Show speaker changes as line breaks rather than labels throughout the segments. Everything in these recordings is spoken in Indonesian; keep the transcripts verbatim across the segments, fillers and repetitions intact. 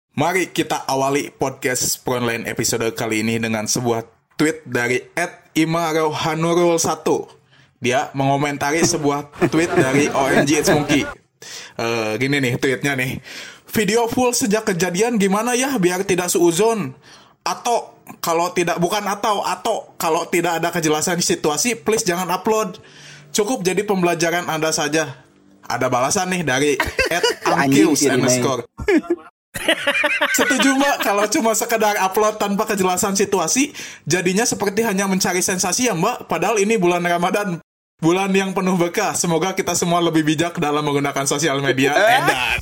Mari kita awali podcast Frontline episode kali ini dengan sebuah tweet dari et imarohanurul satu. Dia mengomentari sebuah tweet dari O M G It's Monkey. Uh, gini nih tweetnya nih. Video full sejak kejadian gimana ya biar tidak suuzon? Atau kalau tidak bukan atau atau kalau tidak ada kejelasan situasi, please jangan upload. Cukup jadi pembelajaran Anda saja. Ada balasan nih dari et amkius underscore. Setuju mbak, kalau cuma sekedar upload tanpa kejelasan situasi, jadinya seperti hanya mencari sensasi ya mbak. Padahal ini bulan Ramadan, bulan yang penuh berkah. Semoga kita semua lebih bijak dalam menggunakan sosial media. Edan.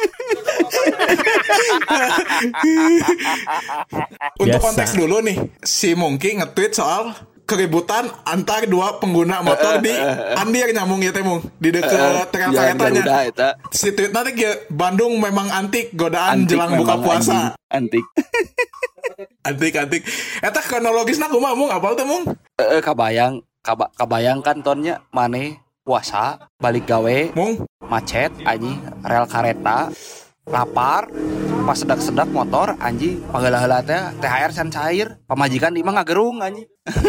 Untuk konteks dulu nih, si Monkey nge-tweet soal keributan antar dua pengguna motor di Andir nyamung ya temung di dekat rel keretanya. Si tweet nanti ya, Bandung memang antik godaan antik jelang buka puasa.
Antik.
antik antik. Eta kronologisna kumaha mung apal teh mung?
Heeh kabayang kaba, kabayang kan tonnya maneh puasa balik gawe
mung
macet anjing rel kareta lapar pas sedak-sedak motor anjing panggeula-heula teh T H R can cair pamajikan di mah ngagerung anjing.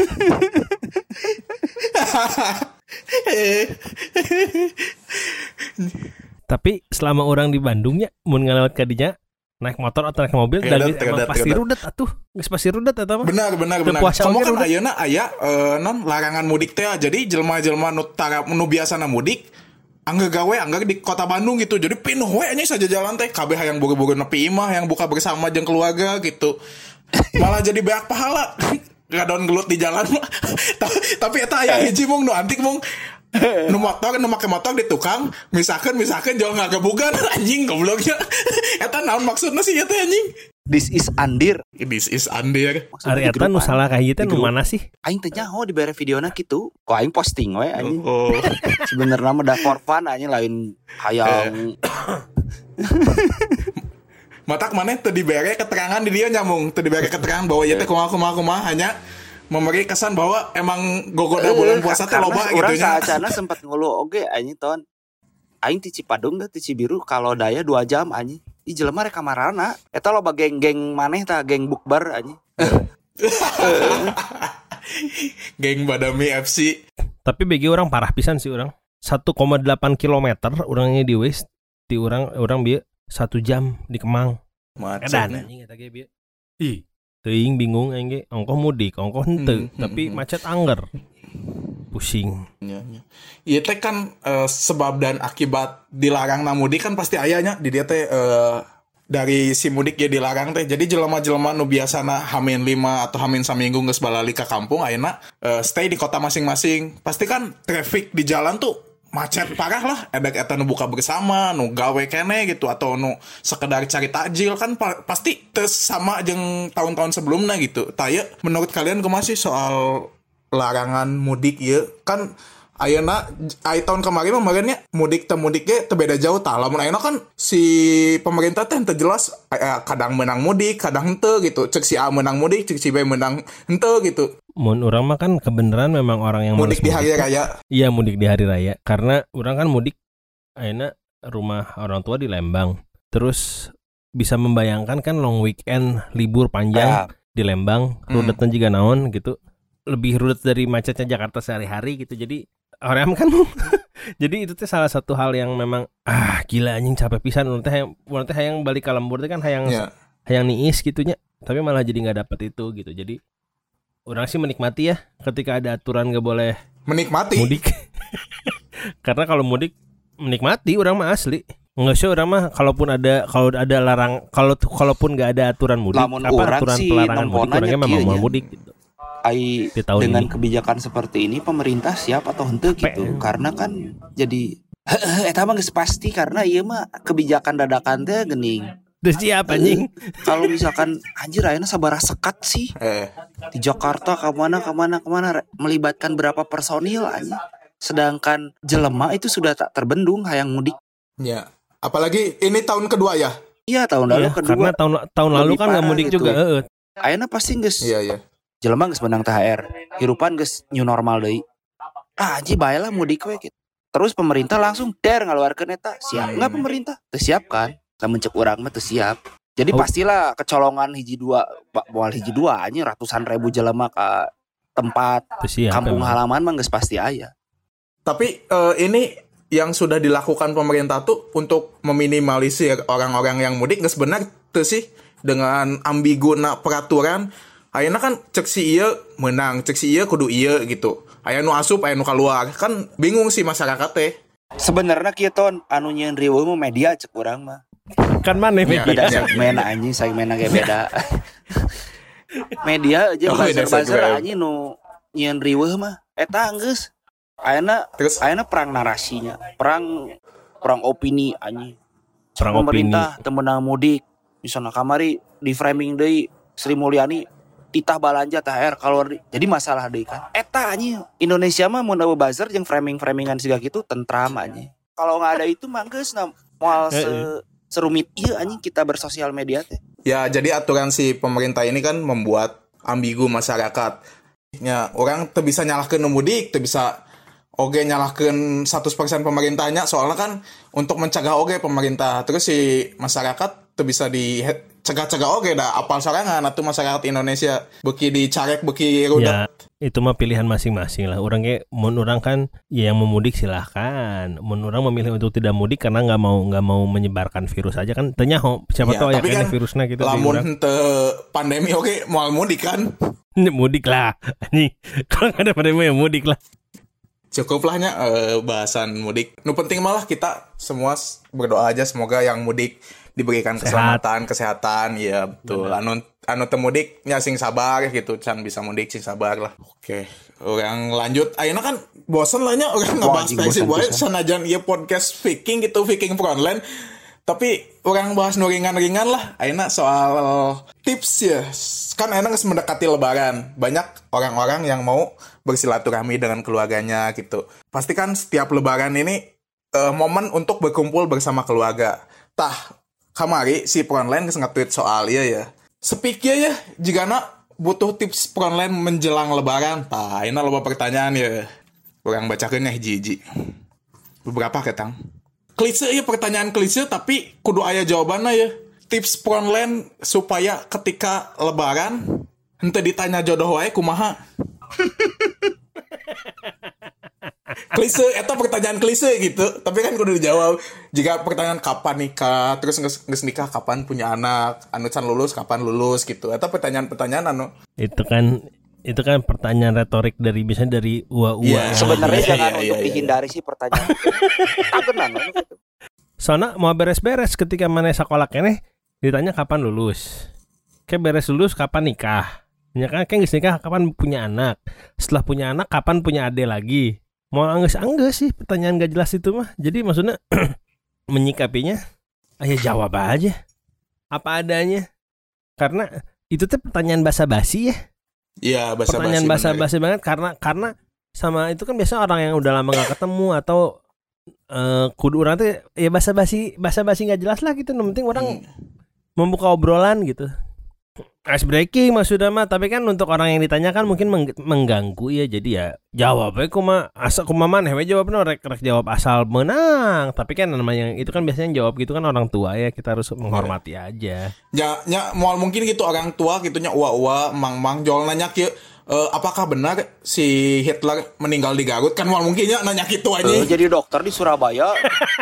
Tapi selama orang di Bandungnya mun ngalewat kadinya naik motor atau naik mobil dan emang pasti rudet atuh geus pasti rudet eta mah.
Benar benar benar. Kamu kan ayeuna aya uh, non larangan mudik teh jadi jelema-jelema nu tara nu biasana mudik angga gawe angga di kota Bandung gitu. Jadi pinuh we nya saja jalan teh kabeh hayang buru-buru nepi imah yang buka bersama jeung keluarga gitu. Malah jadi beak pahala. Gadon gelut di jalan mah. Tapi eta aya hiji mung nu antik mung. Nu motor nu make motor di tukang, misalkan misalkan jauh ngagebugan anjing gobloknya. Eta naon maksudna sih eta anjing?
This is Andir.
This is Andir.
Ari eta nu salah ka ieu teh nu mana sih?
Aing teh nyaho di bare videona kitu. Kok aing posting we anjing. Oh. Sebenarnya mah da for fun anjing lain hayang.
Matak maneh teu dibere keterangan di dia nyamung, teu dibere keterangan bahwa ieu teh kumaha-kumaha kumaha hanya memberi kesan bahwa emang gogoda bulan puasa teh loba gitu nya.
Urang saacana sempat ngulu oge anjing ton. Aing ti Cipadung da ti Cibiru kalau daya dua jam anjing. Ih jelema rek kamarana. Eta loba geng-geng maneh tah geng bukber anjing.
Geng Badami F C.
Tapi bagi orang parah pisan sih orang. satu koma delapan kilometer orangnya di West, di orang orang bieu satu jam di Kemang.
Macet
anjing eta ge bieu. Ih, teuing bingung aing ge ongkoh mudik, ongkoh henteu, hmm, tapi hmm, macet angger. Pusing.
Iya, iya. Ieu teh kan uh, sebab dan akibat dilarangna mudik kan pasti aya nya di dieu teh uh, dari si mudik ya dilarang teh. Jadi jelema-jelema nu biasana hamin lima atau hamin saminggu geus balali ka kampung ayeuna uh, stay di kota masing-masing. Pasti kan traffic di jalan tuh macet parah lah. Edek eta nu buka bersama, nu gawe kene gitu atau nu sekedar cari takjil kan pa- pasti teu sama jeung tahun-tahun sebelumnya gitu. Taya menurut kalian kumaha sih soal larangan mudik ieu? Kan ayeuna ai tahun kemarin kemarinnya mudik teh mudik ge teu beda jauh tah. Lamun ayeuna kan si pemerintah teh teu jelas eh, kadang menang mudik, kadang henteu gitu. Cek si A menang mudik, cek si B menang henteu gitu.
Mun urang mah kan kebenaran memang orang yang
mudik di hari raya.
Iya, mudik di hari raya. Karena urang kan mudik ayeuna rumah orang tua di Lembang. Terus bisa membayangkan kan long weekend libur panjang ah. di Lembang, rudetna hmm. juga naon gitu. Lebih rudet dari macetnya Jakarta sehari-hari gitu. Jadi orang kan jadi itu tuh salah satu hal yang memang ah gila anjing capek pisan urang teh hayang urang teh hayang balik ka lembur teh kan hayang yeah. hayang niis gitunya. Tapi malah jadi enggak dapat itu gitu. Jadi orang sih menikmati ya ketika ada aturan gak boleh
menikmati
mudik. Karena kalau mudik menikmati orang mah asli. Enggak sih orang mah kalaupun ada kalau ada larang kalau kalaupun gak ada aturan mudik
lamun
apa aturan pelarangan mudik orangnya memang mau mudik gitu.
Ai dengan ini. Kebijakan seperti ini pemerintah siap atau henteu gitu. P- karena kan jadi eta mah geus pasti karena ieu mah kebijakan dadakan teh geuning.
Teu siap anjing.
Kalau misalkan anjir ayeuna sabaraha sekat sih. Eh. Di Jakarta ka mana ka mana ka mana melibatkan berapa personil anjing. Sedangkan jelema itu sudah tak terbendung hayang mudik.
Ya, apalagi ini tahun kedua ya?
Iya, tahun lalu
ya,
kedua.
Karena tahun tahun lalu kan enggak mudik gitu. juga, heeh.
Ayeuna pasti geus.
Iya, iya.
Jelema geus menang T H R. Hirupan geus new normal deui. Ah, anjing bae lah mudik we gitu. Terus pemerintah langsung der ngaluarkeun eta. Siap enggak pemerintah? Teu siap kan? Lamun cek urang mah teu siap. Jadi
Oh.
pastilah kecolongan hiji dua, moal hiji dua anjing ratusan ribu jelema ka tempat
Terus iya,
kampung
memang.
halaman mah geus pasti aya.
Tapi eh, ini yang sudah dilakukan pemerintah tuh untuk meminimalisir orang-orang yang mudik geus benar tuh sih dengan ambiguna peraturan. Ayeuna kan cek si ieu menang, cek si ieu kudu ieu gitu. Aya nu asup, aya nu keluar. Kan bingung sih masyarakat teh.
Sebenarnya kieu ton anu nyieun riweuh mah media cek urang mah.
Kan mana
Iya.
media?
Beda segmen anjing, segmenna ge beda. Media aja
Oh, beda
buzzer-buzzer
segmen.
anjing nu nyieun riweuh mah eta geus. Ayeuna
Terus
ayeuna perang narasinya, perang perang opini anjing.
Perang
Pemerintah teu meunang mudik. Misalnya kamari di framing deui Sri Mulyani titah balanja T H R keluar deui. Jadi masalah deui kan. Eta anjing Indonesia mah mun aya buzzer jeung framing-framingan siga kitu tentram anjing. Kalau nggak ada itu mah geus na moal se serumit ieu anjing kita bersosial media teh.
ya jadi aturan si pemerintah ini kan membuat ambigu masyarakat. Ya orang teu bisa nyalahkeun nu mudik, teu bisa oge nyalahkeun seratus persen pemerintahnya soalnya kan untuk mencegah oge pemerintah. Terus si masyarakat teu bisa dicegah-cegah oge da apal sorangan atuh masyarakat Indonesia beuki dicarek beuki
Ya
rudak.
itu mah pilihan masing-masing lah. Orang kayak mun orang kan ya yang memudik silahkan. Mun orang memilih untuk tidak mudik karena nggak mau nggak mau menyebarkan virus aja kan. Tanya ho siapa
Ya,
tahu ya
tapi
kayaknya
kan
virusnya gitu di orang.
Lamun teu pandemi oge moal mudik kan.
Mudik lah. Nih kalau nggak ada pandemi ya mudik lah.
Cukup lahnya eh, bahasan mudik. Nu penting malah kita semua s- berdoa aja semoga yang mudik diberikan
Sehat.
keselamatan, kesehatan, ya betul. Anu anu teu mudik nya sing sabar gitu, can bisa mudik sing sabar lah. Oke, orang lanjut. Ayeuna kan bosen lah nya orang ngebahas
anjing,
pensi
bosen
wae
pisan.
sanajan ieu podcast Viking gitu, Viking Frontline. Tapi orang bahas nu ringan-ringan lah. Ayeuna soal tips ya. Kan ayeuna geus mendekati lebaran. Banyak orang-orang yang mau bersilaturahmi dengan keluarganya gitu. Pasti kan setiap lebaran ini eh, momen untuk berkumpul bersama keluarga. Tah, kamari si Frontline geus nge-tweet soal ieu ya. Sepiknya ya, jigana butuh tips Frontline menjelang lebaran. Tah, ayeuna loba pertanyaan ya. Orang bacakeun ya hiji-hiji. Beberapa ketang. Klise ya pertanyaan klise tapi kudu aya jawabannya ya. Tips Frontline supaya ketika lebaran henteu ditanya jodoh wae kumaha. Klise eta pertanyaan klise gitu, tapi kan kudu dijawab. Jika pertanyaan kapan nikah, terus geus geus nikah kapan punya anak, anu can lulus kapan lulus gitu. Eta pertanyaan-pertanyaan anu.
Itu kan itu kan pertanyaan retorik dari biasanya dari ua-ua.
Iya,
yang-
Sebenarnya
iya,
jangan
iya,
untuk
iya, iya.
dihindari sih pertanyaan. Tagenan anu gitu.
Soalnya mau beres-beres ketika mana sekolah keneh ditanya kapan lulus. Kayak beres lulus kapan nikah. Ya kan kayak geus nikah kapan punya anak. Setelah punya anak kapan punya adik lagi. Mau angges-angges sih pertanyaan gak jelas itu mah. Jadi maksudnya menyikapinya ayo jawab aja apa adanya. Karena itu tuh pertanyaan basa-basi ya.
Iya, basa-basi.
Pertanyaan
bener.
basa-basi banget karena karena sama itu kan biasa orang yang udah lama gak ketemu atau eh kudu orang tuh ya basa-basi basa-basi nggak jelas lah gitu. Yang penting orang membuka obrolan gitu. Ice breaking maksudnya mah, tapi kan untuk orang yang ditanyakan mungkin meng- mengganggu ya, jadi ya jawabnya kuma asa kumaha maneh we jawabna rek rek jawab asal menang. Tapi kan namanya itu kan biasanya jawab gitu kan orang tua ya, kita harus menghormati aja.
Ya, ya moal mungkin gitu orang tua gitunya ua-ua, mang-mang jol nanya kieu eh, apakah benar si Hitler meninggal di Garut? Kan moal mungkinnya nanya kitu aja.
Eh, jadi dokter di Surabaya.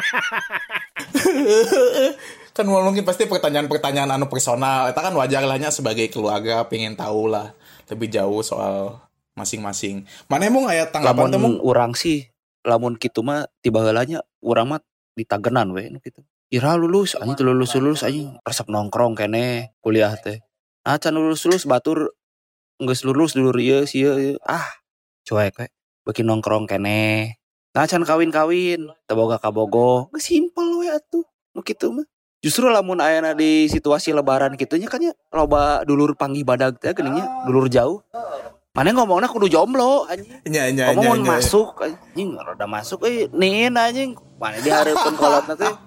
Kan moal mungkin pasti pertanyaan-pertanyaan anu personal. Eta kan wajar lahnya sebagai keluarga pengen tahu lah lebih jauh soal masing-masing. Mana emang aya tanggapan teh
Lamun urang sih, lamun kitu mah tiba heulanya urang mah ditagenan we nu kitu. Ira lulus anjing teu lulus-lulus anjing resep nongkrong kene kuliah teh. Ah can lulus-lulus batur geus lulus dulur ieu si ieu ah cuek we beuki nongkrong kene. Nah can kawin-kawin teu boga kabogo. Geus simpel we atuh nu kitu mah. Justru lamun ayana di situasi lebaran kitunya kan ya loba dulur panggih badag teh geuning nya dulur jauh. Mana ngomongna kudu jomblo anjing.
nya nya
Ngomong
nya.
mun masuk anjing rada masuk euy niin anjing. Mana dihareupeun kolotna teh.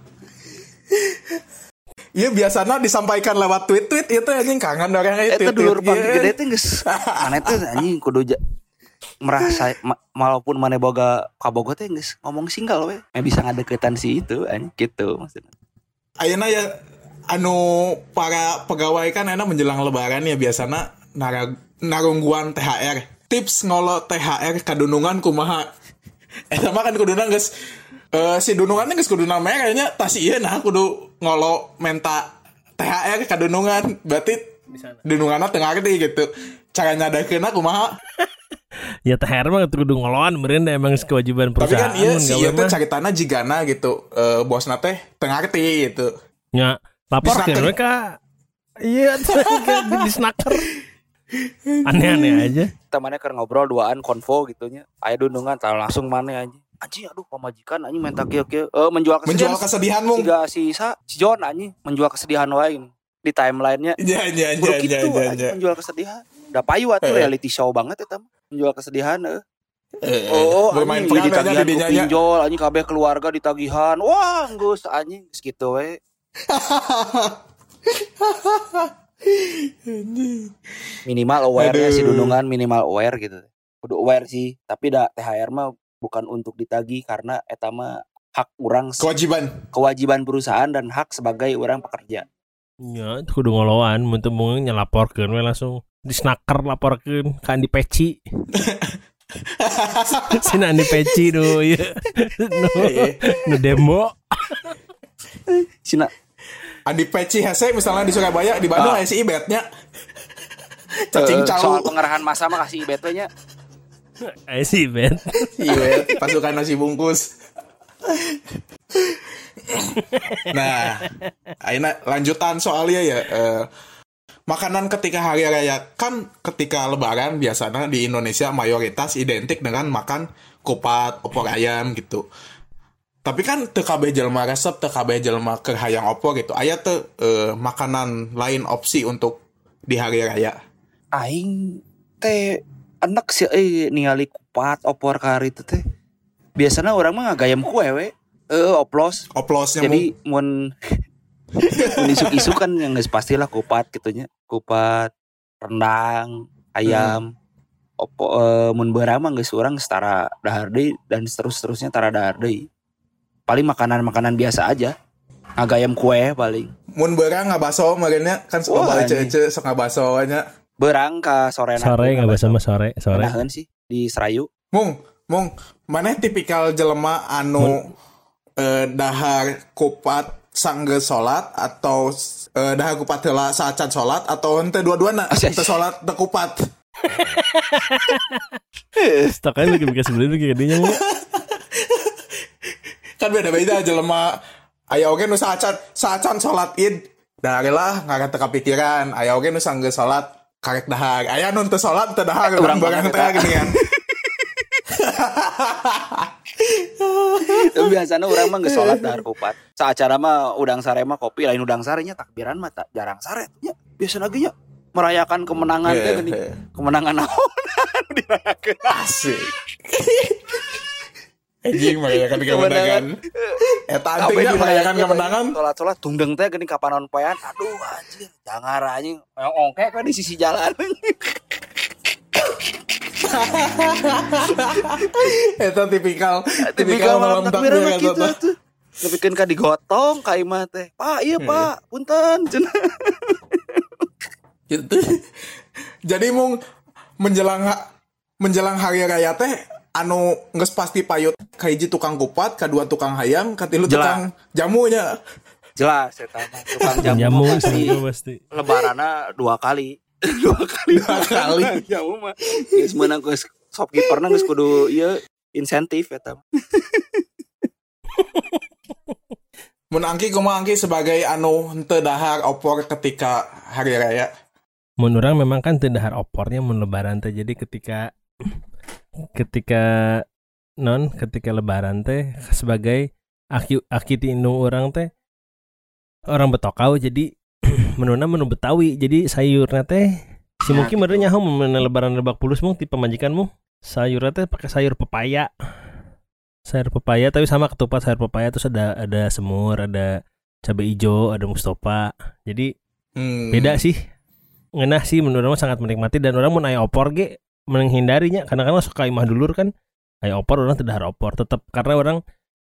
Iya biasanya disampaikan lewat tweet-tweet itu anjing kangen orang itu.
Eta dulur panggih gede teh geus mana teh anjing kudu ja- merasa ma- walaupun mana boga kabogo teh geus ngomong singgal we. Eh bisa ngadeukeutan si itu anjing gitu maksudnya.
Ayeuna ya anu para pegawai kan enak menjelang lebaran ya biasana narag narungguan T H R. Tips ngolo T H R kadunungan kumaha. Eta mah kan kuduna geus uh, si dunungannya geus kuduna merenya tas ieu nah kudu ngolo menta T H R kadunungan berarti dununganna teu ngarti gitu. Cara nyadakeunna kumaha?
Ya T H R mah kudu ngoloan meureun emang kewajiban perusahaan.
Tapi kan iya si ieu teh caritana jigana gitu. Uh, bosna teh teu ngarti gitu.
Ya, laporkeun we ka iya di snacker. Aneh-aneh aja.
Temannya keur ngobrol duaan konvo gitunya. Aya dunungan tah langsung maneh anjing. Anjing aduh pamajikan anjing minta kieu-kieu. Eh menjual kesedihan.
Menjual kesedihan mung.
Siga si Sa, si John anjing menjual kesedihan wae di timeline-nya.
Iya iya iya iya iya.
Menjual kesedihan. Da payu atuh reality show banget eta mah. Menjual kesedihan heuh. Oh,
bermain
peran
aja di dinya.
Pinjol anjing kabeh keluarga ditagihan. Wah, geus anjing segitu we. Minimal aware si dunungan minimal aware gitu. Kudu aware sih, tapi da T H R mah bukan untuk ditagih karena eta mah hak urang
kewajiban
kewajiban perusahaan dan hak sebagai orang pekerja.
Ya, itu kudu ngoloan, mun teu mung nyalaporkeun we langsung di snacker laporkeun ka Andi Peci. Sina Andi Peci do ieu. No, no demo.
Sina
Andi Peci hese misalnya di Surabaya, di Bandung aya si Ibetnya. Cacing cau.
Soal pengerahan massa mah kasih Ibet we nya.
Aya si Ibet.
Ibet pasukan nasi bungkus. Nah, ayeuna lanjutan soalnya ya uh, makanan ketika hari raya kan ketika lebaran biasanya di Indonesia mayoritas identik dengan makan kupat, opor ayam gitu. Tapi kan teu kabeh jelema resep, teu kabeh jelema keur hayang opor gitu. Aya teu uh, makanan lain opsi untuk di hari raya.
Aing teh enek sih euy ningali kupat opor kari teh teh. Biasana orang mah ngagayam kue we. Eh oplos.
Oplosnya
jadi mun mun isuk-isuk kan yang geus pastilah kupat gitunya. Kupat, rendang, ayam. Hmm. Opo uh, mun beurang mah geus urang setara dahar deui dan terus-terusnya tara dahar deui. Paling makanan-makanan biasa aja. Ngagayam kue paling.
Mun beurang ngabaso meureunnya kan suka bae ece-ece sok ngabaso nya.
Beurang ka sorena.
Sore ngabaso mah sore, sore.
Naheun sih di Serayu.
Mung, mung maneh tipikal jelema anu eh, dahar kupat sanggeus salat atau eh, dahar kupat heula saacan salat atau henteu dua-duana henteu salat teu kupat.
Stokan lagi bikin sebelum lagi gedinya mah.
Kan beda-beda jelema aya oge nu saacan saacan salat Id daharelah ngara teu kapikiran, aya oge nu sanggeus salat karek dahar, aya nu teu salat teu dahar urang barang teh geuningan.
Biasanya orang mah geus salat dahar kupat. Saacara mah udang sare mah kopi lain udang sarenya takbiran mah tak jarang sare nya. Biasana ge nya merayakan kemenangan teh geuning. Kemenangan naon dirayakeun
asik. Anjing merayakan kemenangan. Eta anjing merayakan kemenangan.
Salat-salat tungdeung teh geuning kapanon poean. Aduh anjir, jangar anjing. Ongkek we di sisi jalan.
Eta tipikal
tipikal malam takbir mah kitu atuh. Nepikeun ka digotong ka imah teh. Pak, iya Pak, punten cenah.
Gitu. Jadi mung menjelang menjelang hari raya teh anu geus pasti payut ka hiji tukang kupat, kadua tukang hayam, katilu tukang jamunya.
Jelas eta mah tukang jamu,
jamu
pasti.
pasti.
Lebaranna dua kali. dua kali
dua kali
jamu mah geus meunang geus shopkeeperna geus kudu ieu insentif eta.
Mun Angki kumaha Angki sebagai anu henteu dahar opor ketika hari raya?
Mun urang memang kan teu dahar opornya mun lebaran teh. Jadi ketika ketika non ketika lebaran teh sebagai aki aki ti indung urang teh orang Betokau jadi menuna menu Betawi jadi sayurnya teh si mungkin meureun nyaho mun lebaran Lebak Bulus mung ti pamajikanmu sayurnya teh pakai sayur pepaya. Sayur pepaya tapi sama ketupat sayur pepaya terus ada ada semur, ada cabai hijau, ada mustopa. Jadi hmm. beda sih. Ngeunah sih menurut orang sangat menikmati dan orang mun aya opor ge menghindarinya karena kan suka imah dulur kan aya opor orang teu dahar opor tetep karena orang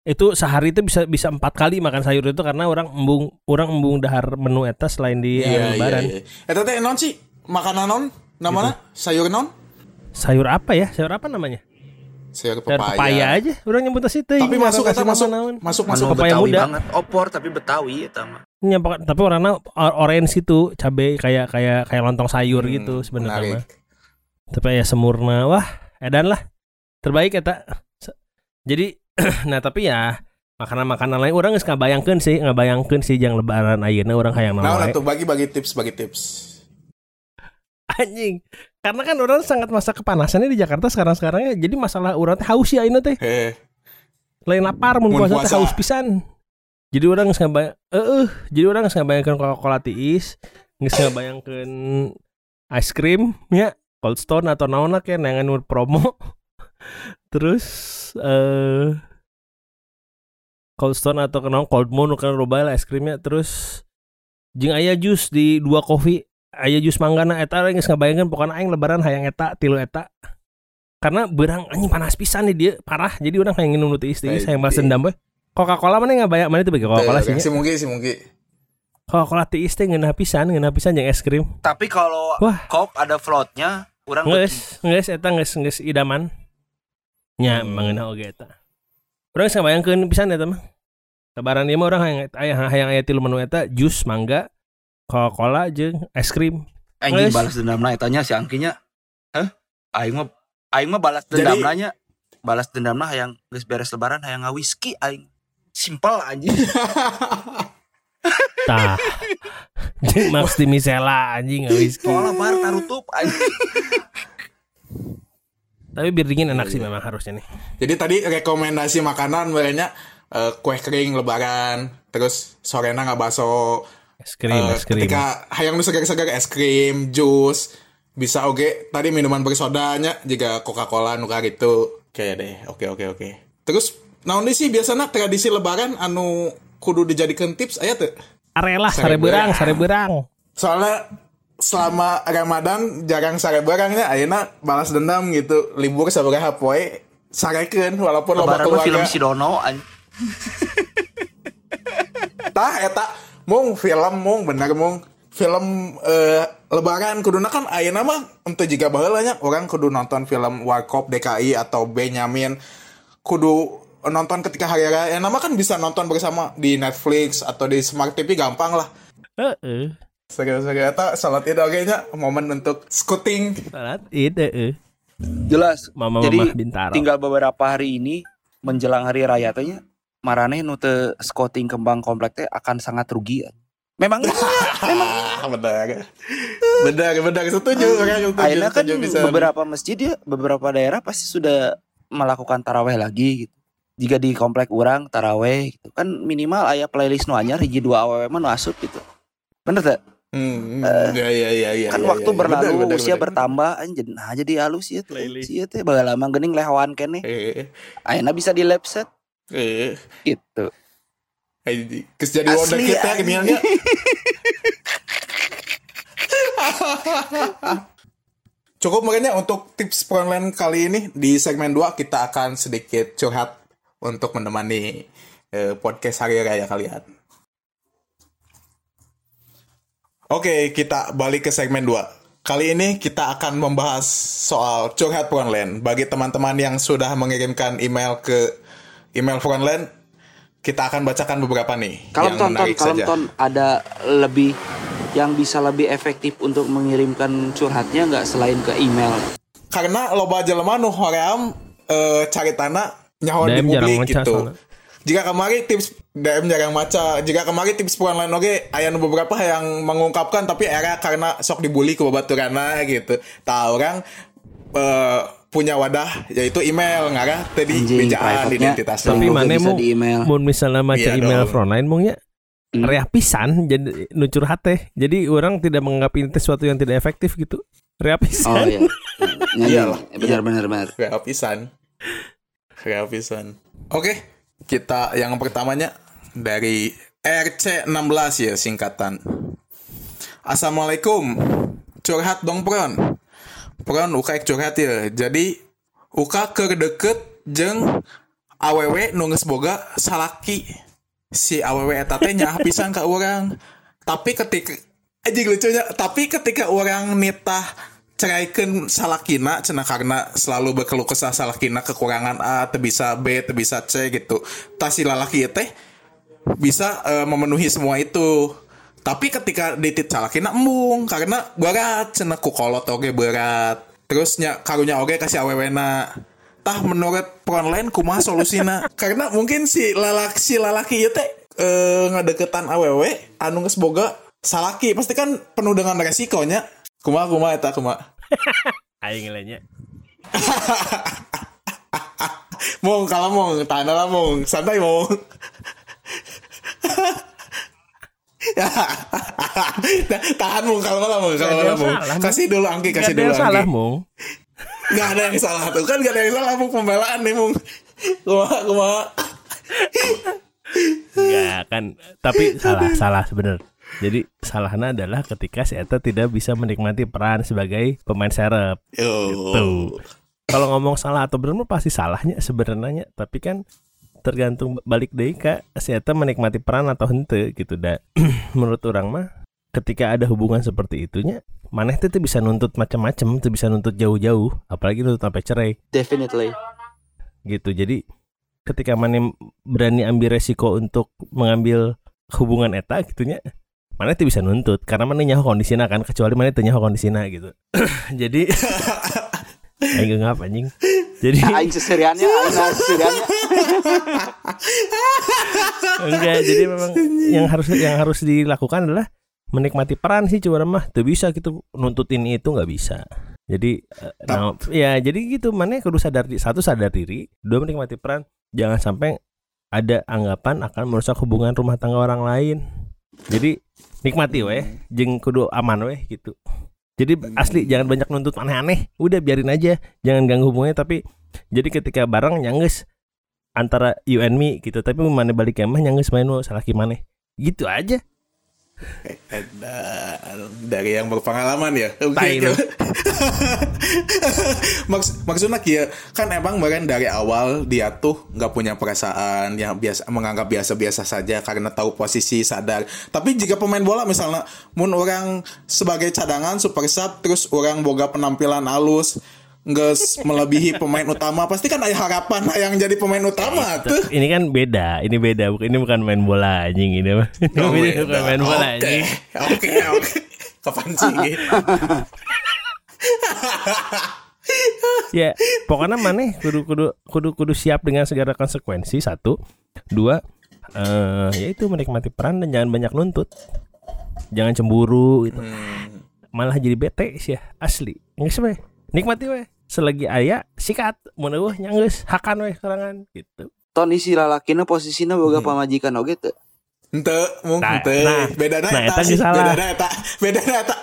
itu sehari itu bisa bisa empat kali makan sayur itu karena orang embung orang embung dahar menu eta selain di hari lebaran.
Iya, iya. Eta teh non sih makanan non namanya gitu. Sayur non?
Sayur apa ya? Sayur apa namanya?
Sayur pepaya.
Pepaya aja. Orang nyebut situ.
Tapi masuk kata masuk, masuk masuk
pepaya muda. Banget. Opor tapi Betawi eta mah.
Ya, tapi warna orange itu, cabai kayak kayak kayak lontong sayur hmm, gitu sebenarnya. Tapi ya semurna. Wah, edan lah. Terbaik eta. Jadi nah tapi ya makanan-makanan lain orang geus ngabayangkeun sih, ngabayangkeun sih jang lebaran ayeuna orang hayang naon wae.
Nah, tuh bagi-bagi tips, bagi tips.
Anjing. Karena kan orang sangat masa kepanasannya di Jakarta sekarang-sekarang ya. Jadi masalah urang teh haus ya ayeuna teh. Heeh. Lain lapar mun puasa teh haus pisan. Jadi orang geus ngabayang eueuh, jadi orang geus ngabayangkeun Coca-Cola tiis, geus ngabayangkeun ice cream nya, Cold Stone atau naonna ke nangan promo. Terus eh uh, Cold Stone atau kenal Cold Moon kan roba es krimnya. Terus jeung aya jus di dua kopi, aya jus manggana eta geus ngabayangkeun pokona aing lebaran hayang eta tilu eta. Karena beurang anjing panas pisan nih dia parah. Jadi urang hayang nginum tiis tiis hayang balas dendam we. Coca-Cola mana ngabayang mana itu bagi Coca-Cola sih.
Si mungkin si mungkin.
Coca-Cola tiis teh ngeunah pisan, ngeunah pisan jeung es krim.
Tapi kalau Coke ada floatnya, urang
geus geus eta geus geus idaman. Nya hmm. mangeunah oge eta. Urang geus ngabayangkeun pisan eta mah. Lebaran ieu mah urang hayang aya hayang aya tilu menu eta, jus mangga, Coca-Cola jeung es krim.
Anjing balas dendamna eta nya si Angkinya. Heh? Aing mah aing mah balas dendamna nya. Balas dendamna hayang geus beres lebaran hayang ngawiski aing. Simpel anjing.
Tah. Jeung Max di Misela anjing ngawiski.
Soalnya bar tarutup anjing.
Tapi bir dingin enak sih memang harusnya nih.
Jadi tadi rekomendasi makanan banyak uh, kue kering lebaran, terus sorena ngabaso
es krim, uh, es krim.
Ketika hayang nu segar-segar es krim, jus, bisa oge tadi minuman bersodanya juga Coca-Cola nu gitu. Oke deh. Oke oke oke. Terus naon sih biasanya tradisi lebaran anu kudu dijadikan tips aya teu?
Arelah sareberang, sareberang.
Soalnya selama Ramadan jarang sareberangnya ayeuna balas dendam gitu. Libur sabaraha poe sarekeun walaupun loba keluarga.
Film si Dono
tah eta mung film mung bener mung film uh, lebaran kuduna kan ayeuna mah henteu jiga baheula nya urang kudu nonton film Warkop D K I atau Benyamin kudu nonton ketika hari raya nama kan bisa nonton bersama di Netflix atau di Smart T V gampang lah. Heeh. Uh-uh. Segala-segala eta salat Id oge nya momen untuk scouting.
Salat Id heeh.
Jelas.
Mama,
jadi
mama Bintaro.
Tinggal beberapa hari ini menjelang hari raya teh nya maraneh nu teu scouting kembang komplek teh akan sangat rugi. Memang memang
benar. Benar, benar setuju.
Akhirnya kan bisa beberapa masjid ya, beberapa daerah pasti sudah melakukan taraweh lagi gitu. Jika di komplek urang taraweh gitu kan minimal aya playlist nu anyar hiji dua awewe mah nu asup gitu. Bener tak?
Hmm, uh, ya ya ya ya.
Kan
ya,
waktu
ya,
berlalu
bener, bener,
usia
bener.
bertambah anjeun nah jadi halus ieu teh. Ieu teh baheula mah geuning lehoan keneh.
Heeh.
Ayeuna bisa di lab set.
Heeh.
Gitu.
Ai geus jadi wadah kita giniannya. Cukup makanya untuk tips online kali ini di segmen dua kita akan sedikit curhat untuk menemani eh, podcast hari raya kalian. Oke, kita balik ke segmen dua. Kali ini kita akan membahas soal curhat online. Bagi teman-teman yang sudah mengirimkan email ke email online, kita akan bacakan beberapa nih
kalau
yang
tonton,
menarik
kalau
saja.
Kalau ada lebih yang bisa lebih efektif untuk mengirimkan curhatnya nggak selain ke email?
Karena loba jelema nu hoream e, caritana nyaho di publik gitu. Jika kemarin tips D M jarang maca, jika kemarin tips puan lain oge aya nu beberapa yang mengungkapkan tapi era karena sok dibully ku babaturanna gitu. Tah orang e, punya wadah yaitu email ngarah tadi bijaan identitas.
Tapi mana mau mun misalnya maca iya email frontline mungnya hmm. reah pisan jadi nucur hate. Jadi orang tidak menganggap ini sesuatu yang tidak efektif gitu. Reah pisan. Oh iya.
Iyalah, benar benar benar.
Reah pisan. Reah pisan. Oke, kita yang pertamanya dari R C enam belas ya singkatan. Assalamualaikum. Curhat dong, Pron. Pron uka curhat ya. Jadi uka keur deket jeung awewe nu geus boga salaki. Si awewe eta teh nyaha pisan ka urang. Tapi ketika anjing lucunya, tapi ketika urang nitah ceraikeun salakina cenah karena selalu berkeluh kesah salakina kekurangan A, teu bisa B, teu bisa C gitu. Tah si lalaki teh bisa uh, memenuhi semua itu. Tapi ketika ditit salakina embung karena berat cenah ku kolot oge berat. Terus nya karunya oge kasih awewena. Tah menurut peron lain kumaha solusina? Karena mungkin si lalaki si lalaki ieu teh uh, ngadeketan awewe anu geus boga salaki pasti kan penuh dengan resikonya. Kumaha kumaha eta kumaha?
Aing lenya.
Mong kalau mong tanda lah mong santai mong. Tahan mong kalau malah mong kalau malah mong. Kasih dulu Angki kasih dulu Angki.
Salah mong.
Gak ada yang salah tuh kan gak ada yang salah mong pembelaan nih mong. Kumaha kumaha.
Enggak kan tapi salah salah bener. Jadi salahnya adalah ketika si Eta tidak bisa menikmati peran sebagai pemain serep. Gitu. Kalau ngomong salah atau benar pasti salahnya sebenarnya, tapi kan tergantung balik deui ka si Eta menikmati peran atau henteu gitu da. Menurut orang mah ketika ada hubungan seperti itunya, maneh teh bisa nuntut macam-macam, tuh bisa nuntut jauh-jauh, apalagi nuntut sampai cerai.
Definitely.
Gitu. Jadi ketika maneh berani ambil resiko untuk mengambil hubungan eta gitunya, mana tuh bisa nuntut karena mana nyaho kondisina kan, kecuali mana tuh nyaho kondisina gitu. Jadi aing ngap anjing. Jadi
aing seseriannya, aing seseriannya.
Enggak, jadi memang yang harus yang harus dilakukan adalah menikmati peran sih, cuma mah tuh bisa gitu nuntut ini itu nggak bisa. Jadi nah, ya jadi gitu, mana kudu sadar, satu sadar diri, dua menikmati peran, jangan sampai ada anggapan akan merusak hubungan rumah tangga orang lain. Jadi nikmati weh, jeung kudu aman weh gitu. Jadi asli jangan banyak nuntut aneh-aneh, udah biarin aja, jangan ganggu hubungannya. Tapi jadi ketika bareng nyanggeus antara you and me gitu, tapi mana balik mah nyanggeus main lo salah gimana, gitu aja.
Dari yang berpengalaman ya. Okay, Maks- maksudnya kia kan emang bahkan dari awal dia tuh nggak punya perasaan, yang biasa menganggap biasa-biasa saja karena tahu posisi sadar. Tapi jika pemain bola misalnya mun orang sebagai cadangan super sub terus orang boga penampilan halus nggak melebihi pemain utama, pasti kan ada harapan yang jadi pemain utama tuh.
Ini kan beda, ini beda, bukan ini bukan main bola anjing ini mah.
Oh,
ini bukan main bola anjing.
Oke, oke. Kapan sih?
Ya, pokoknya maneh kudu kudu kudu kudu siap dengan segala konsekuensi. Satu, dua, uh, yaitu menikmati peran dan jangan banyak nuntut. Jangan cemburu gitu. Hmm. Malah jadi bete sih ya, asli. Nggak sih, nikmati weh. Selagi aya sikat mun eueuh nyanggeus hakan weh sorangan gitu.
Ton isi lalakina posisina boga hmm. pamajikan oge teu?
Henteu, mung henteu.
Nah,
bedana
nah,
eta sih, bedana eta. Bedana eta.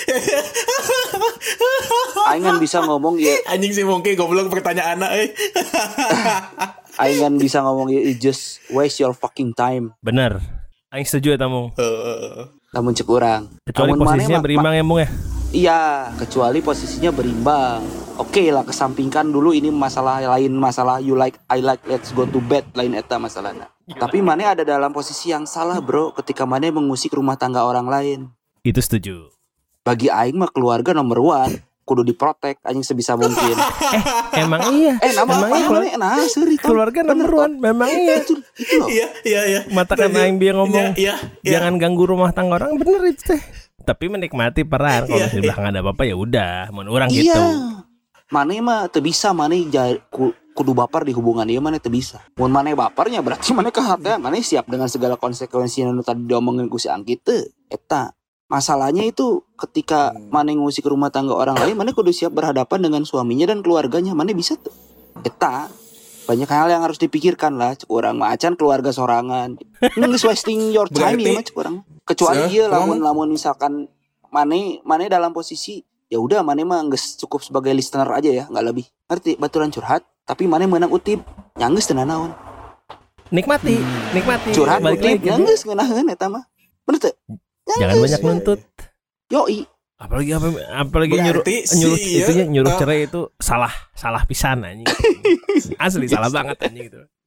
Aing kan bisa ngomong ya.
Anjing sih mungkin goblok pertanyaanna euy.
Aing kan bisa ngomong ya, just waste your fucking time.
Bener. Aing setuju eta mung.
Heeh.
Lamun cek urang.
Kecuali posisinya berimbang ya mung ya.
Iya, kecuali posisinya berimbang. Oke okay lah, kesampingkan dulu ini masalah lain, masalah you like, I like, let's go to bed, lain eta masalahnya. Tapi Mane ada dalam posisi yang salah bro, ketika Mane mengusik rumah tangga orang lain.
Itu setuju.
Bagi Aing mah keluarga nomor one, kudu diprotek anjing sebisa mungkin.
eh, emang iya.
Eh, nama
emang
apa
iya,
nah, seri,
keluarga nomor one, memang iya.
Itu, itu loh.
Iya, iya, iya.
Matakan Aing biar ngomong,
iya, iya,
jangan ganggu rumah tangga orang, bener itu teh. Tapi menikmati peran, kalau
iya,
di belakang ada apa-apa ya udah, mau orang
iya.
gitu.
Mane mah teu bisa, Mane kudu baper di hubungan ieu Mane teu bisa. Mun Mane bapernya berarti Mane kehatean, Mane siap dengan segala konsekuensi anu tadi diomongin ku si Angki teu. Eta masalahnya itu ketika Mane ngusik rumah tangga orang lain, Mane kudu siap berhadapan dengan suaminya dan keluarganya. Mane bisa tuh. Eta banyak hal yang harus dipikirkan lah. Cek urang mah acan keluarga sorangan. Ini geus wasting your time ya mah cek urang. Kecuali ieu lamun lamun misalkan Mane Mane dalam posisi ya udah Mane mah geus cukup sebagai listener aja ya, enggak lebih. Ngerti baturan curhat, tapi Mane meunang utip. Nyanggeus teu naon.
Nikmati, nikmati.
Curhat utip nyanggeus ngeunaheun eta mah. Bener teu?
Jangan banyak nuntut.
Yoi.
Apalagi apa apalagi nyuruh nyuruh
si,
itunya nyuruh
uh,
cerai itu salah salah pisan anjing. Asli salah banget anjing itu.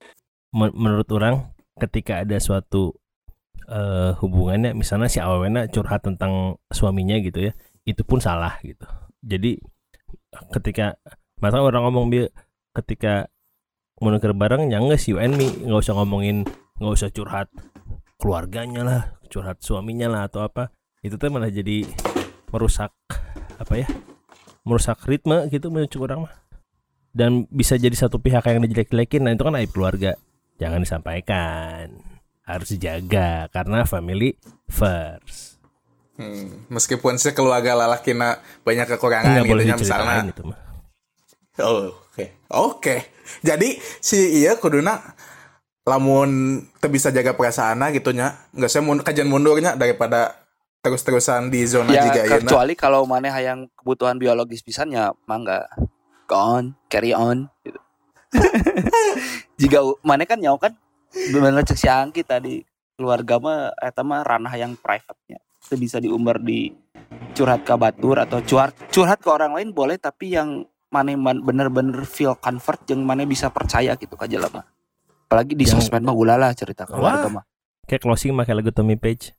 men- menurut orang ketika ada suatu uh, hubungannya, misalnya si awena curhat tentang suaminya gitu ya, itu pun salah gitu. Jadi ketika masa orang ngomong dia ketika menukar bareng ya nggak sih and me, nggak usah ngomongin, nggak usah curhat keluarganya lah, curhat suaminya lah atau apa, itu tuh malah jadi merusak apa ya, merusak ritme gitu menurut orang mah, dan bisa jadi satu pihak yang dijelek-jelekin. Nah itu kan aib keluarga, jangan disampaikan, harus dijaga karena family first.
Hmm, meskipun si keluarga lalakina banyak kekurangan gitu nya misalnya. Gitu, mah. Oh, oke. Okay. Oke. Okay. Jadi si iya kuduna lamun teu bisa jaga perasaanna gitu nya, geus saya mun kajian mundurnya daripada terus-terusan di zona
ya,
jiga ieu.
Kecuali kalau maneh hayang kebutuhan biologis pisannya mangga. Go on, carry on gitu. Jika maneh kan nyaho kan bener cek si Angki tadi, keluarga mah eta mah ranah yang private-nya. Itu bisa diumbar di curhat ke batur atau curhat curhat ke orang lain boleh, tapi yang maneh bener-bener feel comfort jeung maneh bisa percaya gitu ka jelema. Apalagi di yang... sosmed mah ulala cerita keluarga mah.
Kayak closing mah kayak lagu Tommy Page.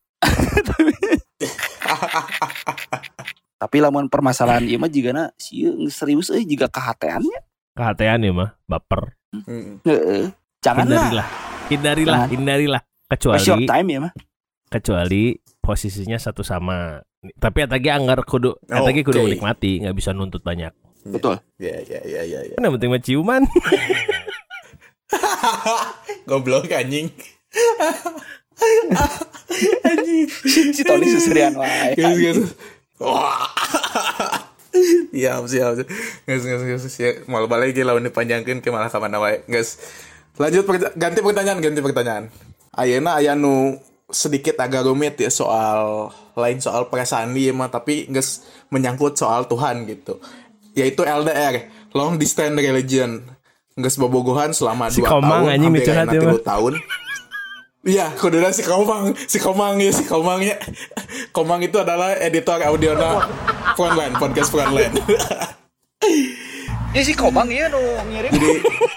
Tapi lamun permasalahan ieu mah jigana sieu serius euy jiga kahateannya.
Kahatean ieu mah baper.
Heeh. Janganlah.
Hindarilah, hindarilah. Kecuali
short time ya mah.
Kecuali posisinya satu sama. Tapi eta ge anggar kudu eta ge kudu menikmati, enggak bisa nuntut banyak.
Betul.
Ya ya ya ya ya.
Kan yang penting mah ciuman.
Goblok anjing.
Anjing. Si Tony susurian wae.
Guys, guys. Wah. Iya, siap, siap. Guys, guys, guys. Ya, mal balik ge lawan dipanjangkeun ke malah ka mana wae. Guys. Lanjut per- ganti pertanyaan, ganti pertanyaan. Ayeuna aya nu sedikit agak rumit ya soal lain soal perasaan dia mah, tapi geus menyangkut soal Tuhan gitu. Yaitu L D R, long distance religion. Geus bobogohan selama
si
dua
Komang,
tahun, hampir nanti dua tahun. Iya, kuduna si Komang, si Komang ya, si Komang ya. Komang itu adalah editor audiona Frontline, podcast Frontline.
Ya si Komang ya nu ngirim.
Jadi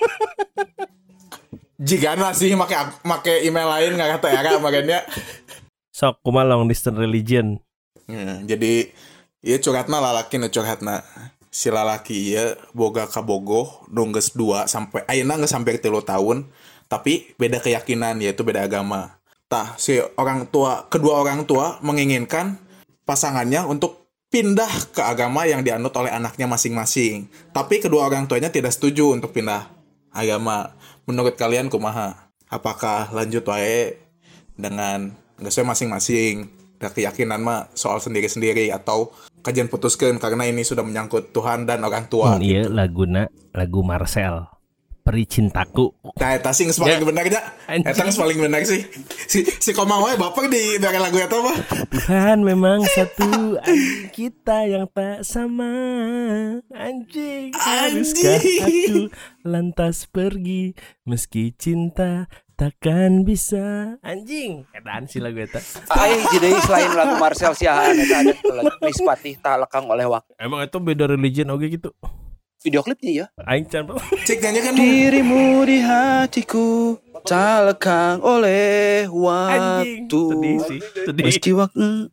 jigana sih make make email lain enggak kata era makanya.
Sok kumaha long distance religion.
Ya, jadi ieu curhatna lalaki nu curhatna. Si lalaki ieu boga kabogoh nu geus dua sampai ayeuna geus hampir tilu tahun, tapi beda keyakinan yaitu beda agama. Tah si orang tua, kedua orang tua menginginkan pasangannya untuk pindah ke agama yang dianut oleh anaknya masing-masing. Tapi kedua orang tuanya tidak setuju untuk pindah agama. Menurut kalian kumaha? Apakah lanjut wae dengan geus masing-masing? Da keyakinan mah soal sendiri-sendiri atau kajian putuskeun karena ini sudah menyangkut Tuhan dan orang tua.
Hmm, iya, laguna lagu Marcel. Peri Cintaku.
Nah, eta sih geus paling bener nya. Eta geus paling bener sih. Si si Komang wae bapak di dari lagu eta mah.
Tuhan memang satu, kita yang tak sama. Anjing, haruskah aku lantas pergi meski cinta takkan bisa. Anjing, edan sih lagu eta.
Aing jadi selain lagu Marcel siahan eta ada lagu Krispatih tak lekang oleh waktu.
Emang itu beda religion oge gitu.
Video klipnya ya.
Aing can.
Cek nanya kan
dirimu di hatiku tak lekang oleh waktu.
Sedih sih. Sedih.
Meski waktu.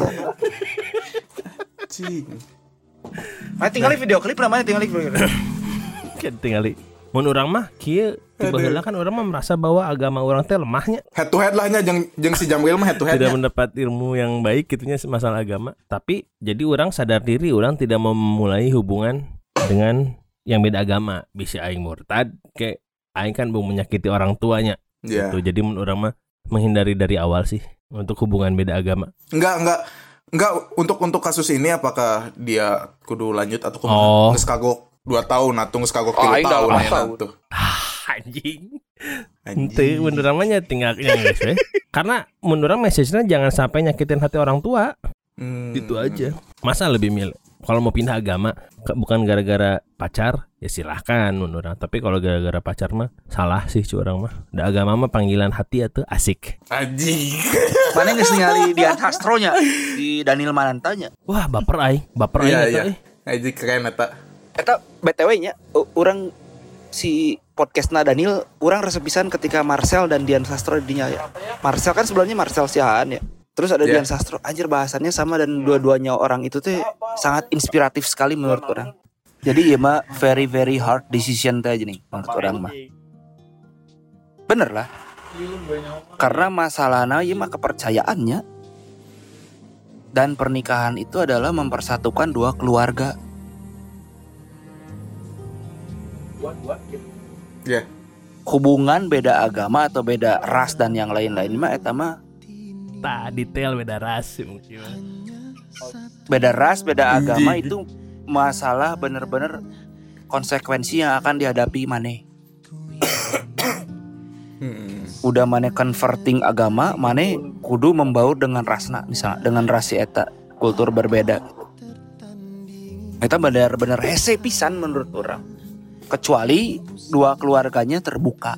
Cing.
Nah, tinggali video klip namanya tinggali video klip.
Kan tinggali. Mun urang mah kieu tiba heula kan urang mah merasa bahwa agama urang teh lemahnya.
Head to head lah nya jeung jeung si Jamil mah head to head.
Tidak mendapat ilmu yang baik gitunya masalah agama. Tapi jadi urang sadar diri urang tidak memulai hubungan dengan yang beda agama. Bisa aing murtad kayak aing kan mau menyakiti orang tuanya. Yeah. Gitu. Jadi menurut orang mah menghindari dari awal sih untuk hubungan beda agama.
Enggak, enggak. Enggak untuk untuk kasus ini apakah dia kudu lanjut atau kudu
oh.
geus kagok dua tahun atau geus kagok tiga tahun ayeuna tuh.
Ah, anjing. Ente menurut orang mah tinggal yang guys we. Karena menurut orang message-nya jangan sampai nyakitin hati orang tua. Hmm. Itu aja. Masa lebih milih kalau mau pindah agama bukan gara-gara pacar ya silahkan menurut orang, tapi kalau gara-gara pacar mah salah sih curang mah. Da agama mah panggilan hati atuh asik.
Anjing.
Mana geus ningali Dian Hastronya di Daniel Manantanya.
Wah, baper aing, baper aing
iya,
eta
iya.
euy.
Anjing keren eta.
Eta B T W nya urang si podcastna Daniel, orang resep pisan ketika Marcel dan Dian Sastro dinya ya. Marcel kan sebelumnya Marcel Siahaan ya. Terus ada yeah. Dian Sastro, anjir bahasannya sama dan dua-duanya orang itu tuh sangat inspiratif sekali menurut orang. Jadi ya mah very very hard decision teh aja nih menurut orang mah. Bener lah. Karena masalahnya ya mah kepercayaannya. Dan pernikahan itu adalah mempersatukan dua keluarga.
Yeah.
Hubungan beda agama atau beda ras dan yang lain-lain mah eta mah
tak detail beda ras mungkin.
Beda ras, beda agama itu masalah bener-bener konsekuensi yang akan dihadapi maneh. Udah maneh converting agama, maneh kudu membaur dengan rasna, misalnya dengan ras eta, kultur berbeda. Eta bener-bener hese pisan menurut orang. Kecuali dua keluarganya terbuka.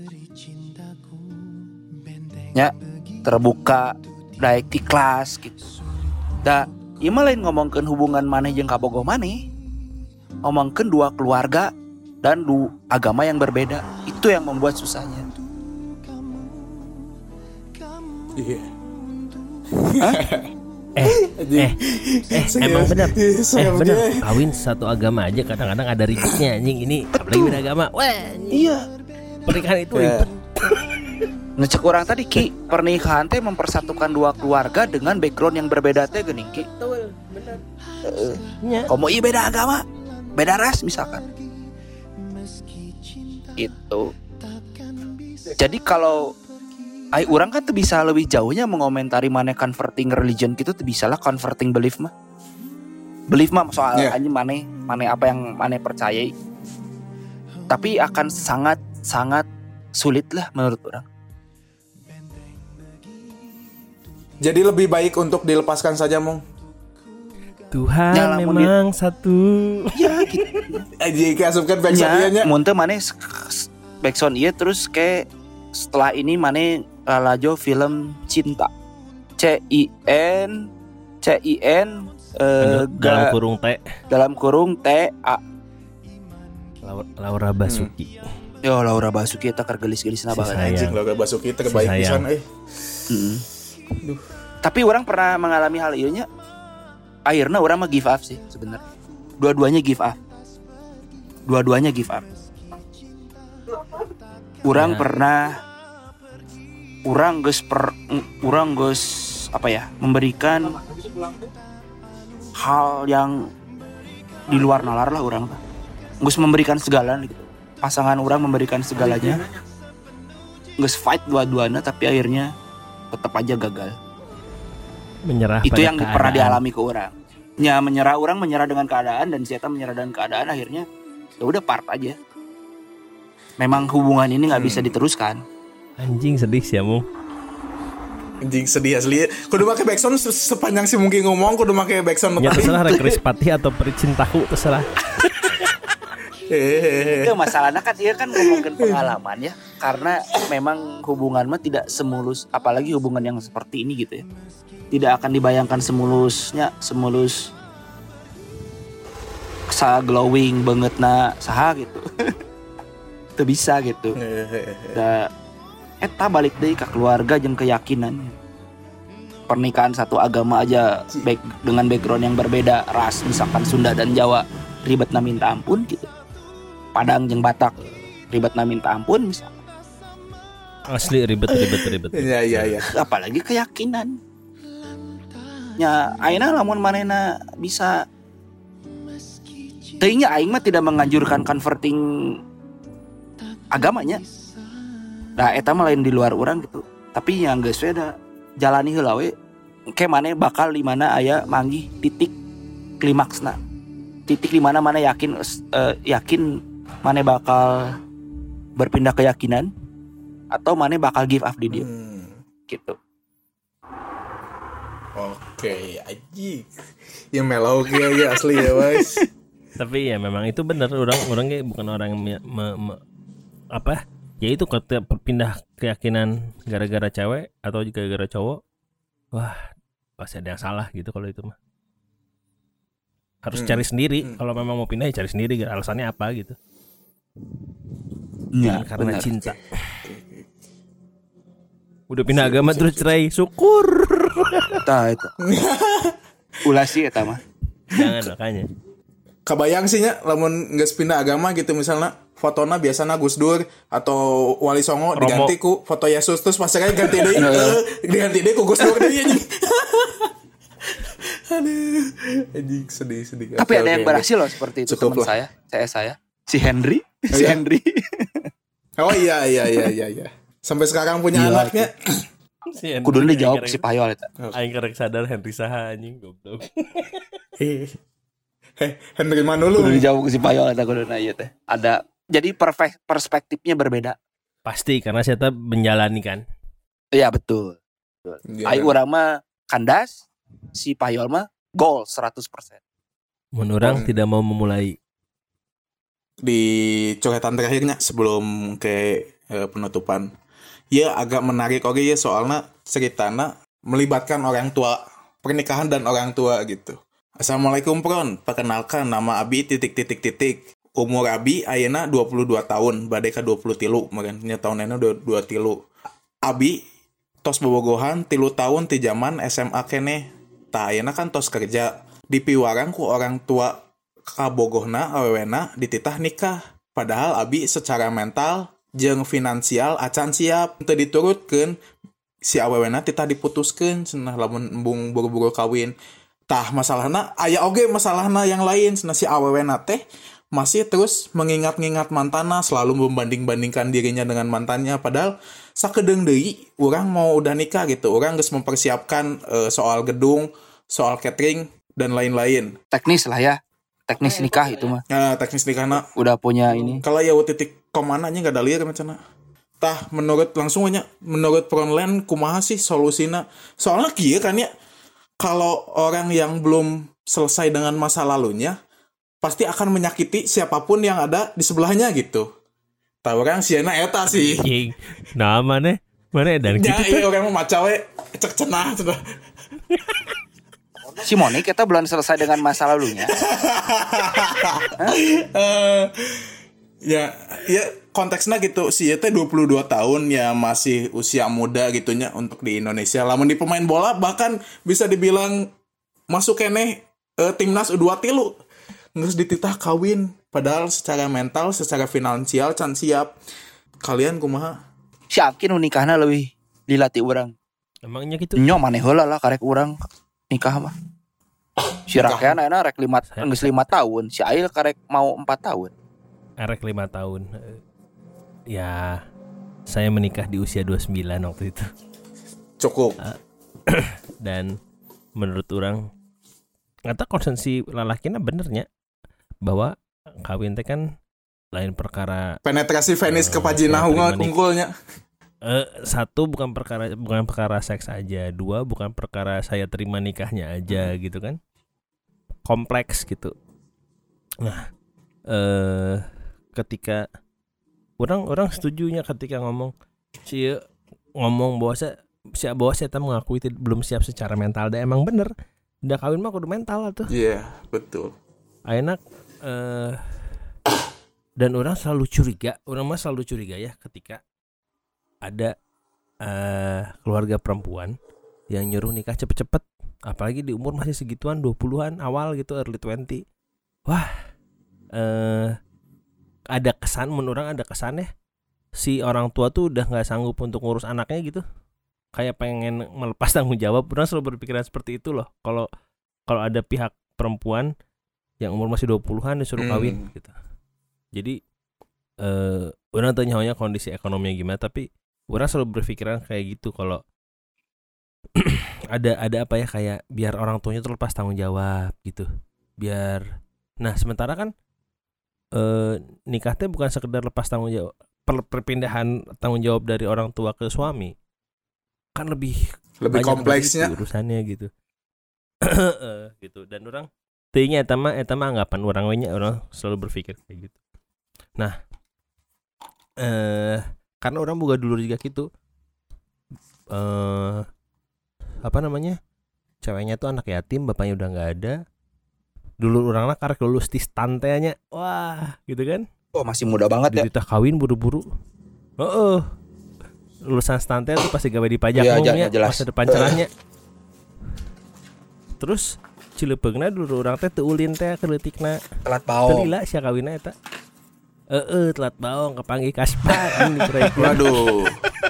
Ya, terbuka, daek di kelas gitu. Da, ieu mah lain ngomongkeun hubungan maneh jeung kabogoh maneh. Ngomongkeun dua keluarga dan dua agama yang berbeda. Itu yang membuat susahnya.
Iya.
Hah?
Eh, eh, eh, emang benar, eh benar. Kawin satu agama aja kadang-kadang ada ribetnya anjing ini. Apalagi beda agama. Wah,
iya.
Pernikahan itu ribet.
Ngecek orang tadi Ki, pernikahan teh mempersatukan dua keluarga dengan background yang berbeda teh geuning Ki.
Betul, benar.
Heeh. Uh, Komo ieu beda agama, beda ras misalkan. Gitu. Jadi kalau ai orang kan tuh bisa lebih jauhnya mengomentari mana converting religion gitu tuh bisa lah converting belief mah. Belief mah soal yeah. anjing mana mana apa yang mana percayai. Tapi akan sangat sangat sulit lah menurut orang.
Jadi lebih baik untuk dilepaskan saja, Mong.
Tuhan ya, memang di... satu.
Ya gitu.
Jika asupkan backsound ieu nya.
Mun teu maneh backsound ieu terus kayak setelah ini maneh lalajo film cinta. C I N C I N uh,
dalam kurung T.
Dalam kurung T A.
Laura, Laura Basuki.
Hmm. Yo Laura Basuki eta keur gelis-gelisna
si
banget
anjing. Laura Basuki teh baik pisan euy.
Heeh. Duh. Tapi orang pernah mengalami hal ieu nya. Akhirnya orang mah give up sih sebenarnya. Dua-duanya give up. Dua-duanya give up. Orang ya. pernah Urang geus per urang geus apa ya memberikan hal yang di luar nalar lah urang teh. Geus memberikan segala gitu. Pasangan urang memberikan segalanya. Geus fight dua-duanya tapi akhirnya tetap aja gagal.
Menyerah.
Itu yang keadaan. Pernah dialami ke urang. Ya menyerah urang menyerah dengan keadaan dan si eta menyerah dengan keadaan akhirnya ya udah part aja. Memang hubungan ini enggak hmm. bisa diteruskan.
Anjing sedih sih Amung.
Anjing sedih asli. Kudu make backsound sepanjang si mungkin ngomong kudu make backsound.
Ya terserah Rekris Pati atau Pericintaku terserah.
Itu masalahnya kan dia kan ngomongin pengalaman ya. Karena memang hubungan mah tidak semulus, apalagi hubungan yang seperti ini gitu ya. Tidak akan dibayangkan semulusnya, semulus sa glowing banget na saha gitu. Itu bisa gitu. Da eta balik deui ka keluarga jeung keyakinan. Pernikahan satu agama aja baik dengan background yang berbeda, ras misalkan Sunda dan Jawa ribetna minta ampun gitu. Padang jeung Batak ribetna minta ampun misalkan.
Asli ribet ribet ribet.
Iya iya iya.
Apalagi keyakinan. Nya ayeuna lamun manehna bisa teuing nya aing mah tidak menganjurkan converting agamanya. Nah eta mah lain di luar orang gitu. Tapi yang geus we da jalani heula we ke maneh bakal di mana aya manggih titik klimaksna. Titik di mana mana yakin uh, yakin maneh bakal berpindah keyakinan atau maneh bakal give up di dia. Hmm. Gitu.
Oke, aji. Ya melau kieu ya asli ya, guys.
Tapi ya memang itu benar orang orangnya bukan orang yang me, me, me, apa? Ya itu ketika pindah keyakinan gara-gara cewek atau gara-gara cowok, wah pasti ada yang salah gitu kalau itu mah. Harus hmm. cari sendiri. Hmm. Kalau memang mau pindah ya cari sendiri alasannya apa gitu.
Ya,
karena
benar.
cinta. Udah pindah agama terus cerai, syukur.
Tah itu. Ulah sih eta mah.
Jangan makanya.
Kebayang sih nya lamun geus pindah agama gitu misalnya fotona biasana Gus Dur atau Wali Songo
Romo.
diganti ku foto Yesus terus pas sekali ganti deui eh, diganti deui ku Gus Dur deui anjing. Aduh, anjing sedih sedih.
Tapi
Oke,
ada yang
oke,
berhasil loh seperti itu
Cukup
teman
lah.
saya, saya saya. Si Henry,
Oh,
si
iya?
Henry.
oke. Oh iya iya iya iya iya. Sampai sekarang punya
Gila,
anaknya.
Kudu dijawab si Payol eta.
Aing karek sadar Henry saha anjing goblok.
Heh. Heh, Henry Manulu.
Kudu dijawab si Payol eta kuduna ieu teh. Ada jadi perfe- perspektifnya berbeda.
Pasti karena saya tetap menjalani kan.
Iya betul.
Iya,
Ai
kan?
urang mah kandas, si Payol mah gol seratus persen.
Mun orang
Hmm.
tidak mau memulai.
Di coretan terakhirnya sebelum ke eh, penutupan. Ya agak menarik oke ya soalnya ceritanya melibatkan orang tua, pernikahan dan orang tua gitu. Assalamualaikum Pron, perkenalkan nama Abi titik titik titik. Umur Abi ayeuna dua puluh dua tahun, badai ka dua puluh tilu, makanya tahunnya dua puluh dua tilu. Abi tos bobogohan tilu tahun ti zaman S M A keneh. Tah ayeuna kan tos kerja. Dipiwarang ku orang tua kabogohna awewena dititah nikah. Padahal Abi secara mental jeung finansial acan siap teu diturutkeun si awewena titah diputuskeun cenah lamun embung buru-buru kawin. Tah masalahna aya oge masalahna yang lain cenah si awewena teh masih terus mengingat-ingat mantanna, selalu membanding-bandingkan dirinya dengan mantannya, padahal sakedeung deui urang mau udah nikah gitu, urang geus mempersiapkan eh, soal gedung, soal catering dan lain-lain.
Teknis lah ya. Teknis nikah itu mah.
Nah, teknis nikahna
Udah punya ini.
kalau ya titik komananya nggak ada liar macam tah menurut langsung aja menurut Frontline kumaha sih solusina soalnya kieu kan ya kalau orang yang belum selesai dengan masa lalunya pasti akan menyakiti siapapun yang ada di sebelahnya gitu. Tahu orang siana eta sih.
Anjing. Nah mana? Mana dan
Ya
gitu.
iya orang mau maca we cek cenah cenah.
Si Monik kita belum selesai dengan masa lalunya.
Eh, ya ya konteksnya gitu si teh dua puluh dua tahun ya masih usia muda gitunya untuk di Indonesia. Lamun di pemain bola bahkan bisa dibilang masuk keneh eh, timnas U dua tilu. Terus dititah kawin padahal secara mental, secara finansial can siap. Kalian kumaha?
Si Apkin nikahna lebih dilatih urang.
Emangnya gitu?
Nyo maneh heula lah karek urang nikah mah. Si Rakean ayeuna rek lima geus lima tahun, si Ail karek mau empat tahun.
Erek lima tahun. Eh, Ya, saya menikah di usia dua puluh sembilan waktu itu.
Cukup.
Dan menurut orang ngata konsensi lalakina benernya bahwa kawin teh kan lain perkara.
Penetrasi penis ke
Eh,
vagina
ya,
unggul
terima nih.
unggulnya.
Eh, satu bukan perkara bukan perkara seks aja, dua bukan perkara saya terima nikahnya aja gitu kan, kompleks gitu. Nah, eh ketika orang-orang setujunya ketika ngomong si ngomong bahwa saya si bahwa saya mengakui tidak belum siap secara mental, dan emang bener, udah kawin mah kudu mental lah tuh.
Iya, yeah, betul.
Enak eh dan orang selalu curiga, orang mah selalu curiga ya ketika ada uh, keluarga perempuan yang nyuruh nikah cepet-cepet, apalagi di umur masih segituan, dua puluhan awal gitu, early twenty. Wah, uh, ada kesan, menurut orang ada kesan ya, si orang tua tuh udah gak sanggup untuk ngurus anaknya gitu, kayak pengen melepas tanggung jawab. Orang selalu berpikiran seperti itu loh, kalau kalau ada pihak perempuan yang umur masih dua puluhan disuruh kawin hmm. gitu. Jadi uh, orang tanya kondisi ekonominya gimana, tapi orang selalu berpikiran kayak gitu, kalau ada ada apa ya, kayak biar orang tuanya terlepas tanggung jawab gitu, biar nah sementara kan eh, nikah teh bukan sekedar lepas tanggung jawab, per, perpindahan tanggung jawab dari orang tua ke suami kan lebih
lebih kompleksnya
gitu, urusannya gitu. Gitu. Dan orang teuingnya eta mah eta mah anggapan orang we nya, orang selalu berpikir kayak gitu. Nah eh karena orang boga dulu juga gitu, eh apa namanya, ceweknya tuh anak yatim, bapaknya udah nggak ada. Dulu orangnya karek lulus di stantenya, wah gitu kan,
Oh masih muda banget ya.
Dititah kawin buru-buru. Heeh. Lulusan stunting tuh pasti gawe di pajak
Iya,
umumnya,
jelas.
masa depan cerahnya. Terus cilepeungna dulu urang teh teu ulin teh keleutikna.
Telat baong.
Teu lila sia kawinna eta. Heeh, telat baong kepanggih kaspa ini kira-kira.
Waduh.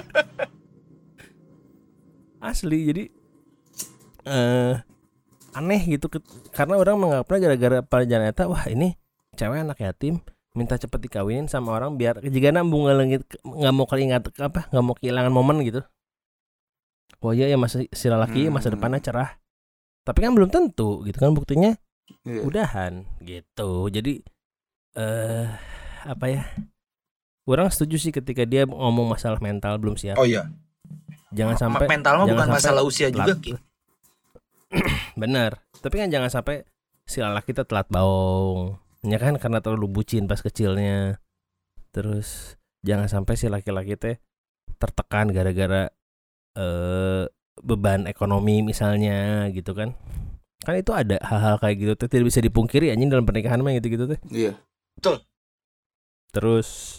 Asli jadi eh aneh gitu ke, karena orang menganggapnya gara-gara pelajaran eta wah ini cewek anak yatim minta cepet dikawinin sama orang biar jika nambung ngelengit nggak mau keingat apa nggak mau kehilangan momen gitu. Oh iya ya masa si lelaki
Hmm.
masa depannya cerah. Tapi kan belum tentu gitu kan buktinya
Iya.
udahan gitu. Jadi eh apa ya? Orang setuju sih ketika dia ngomong masalah mental belum siap.
Oh iya.
Jangan sampai
mental mah
jangan
bukan
sampai
masalah usia juga,
telat.
Ki.
Benar. Tapi kan jangan sampai si lelaki kita telat baung. Ya kan karena terlalu bucin pas kecilnya. Terus jangan sampai si laki-laki teh tertekan gara-gara eh, beban ekonomi misalnya gitu kan. Kan itu ada hal-hal kayak gitu teh tidak bisa dipungkiri anjing dalam pernikahan mah gitu-gitu teh.
Iya.
Terus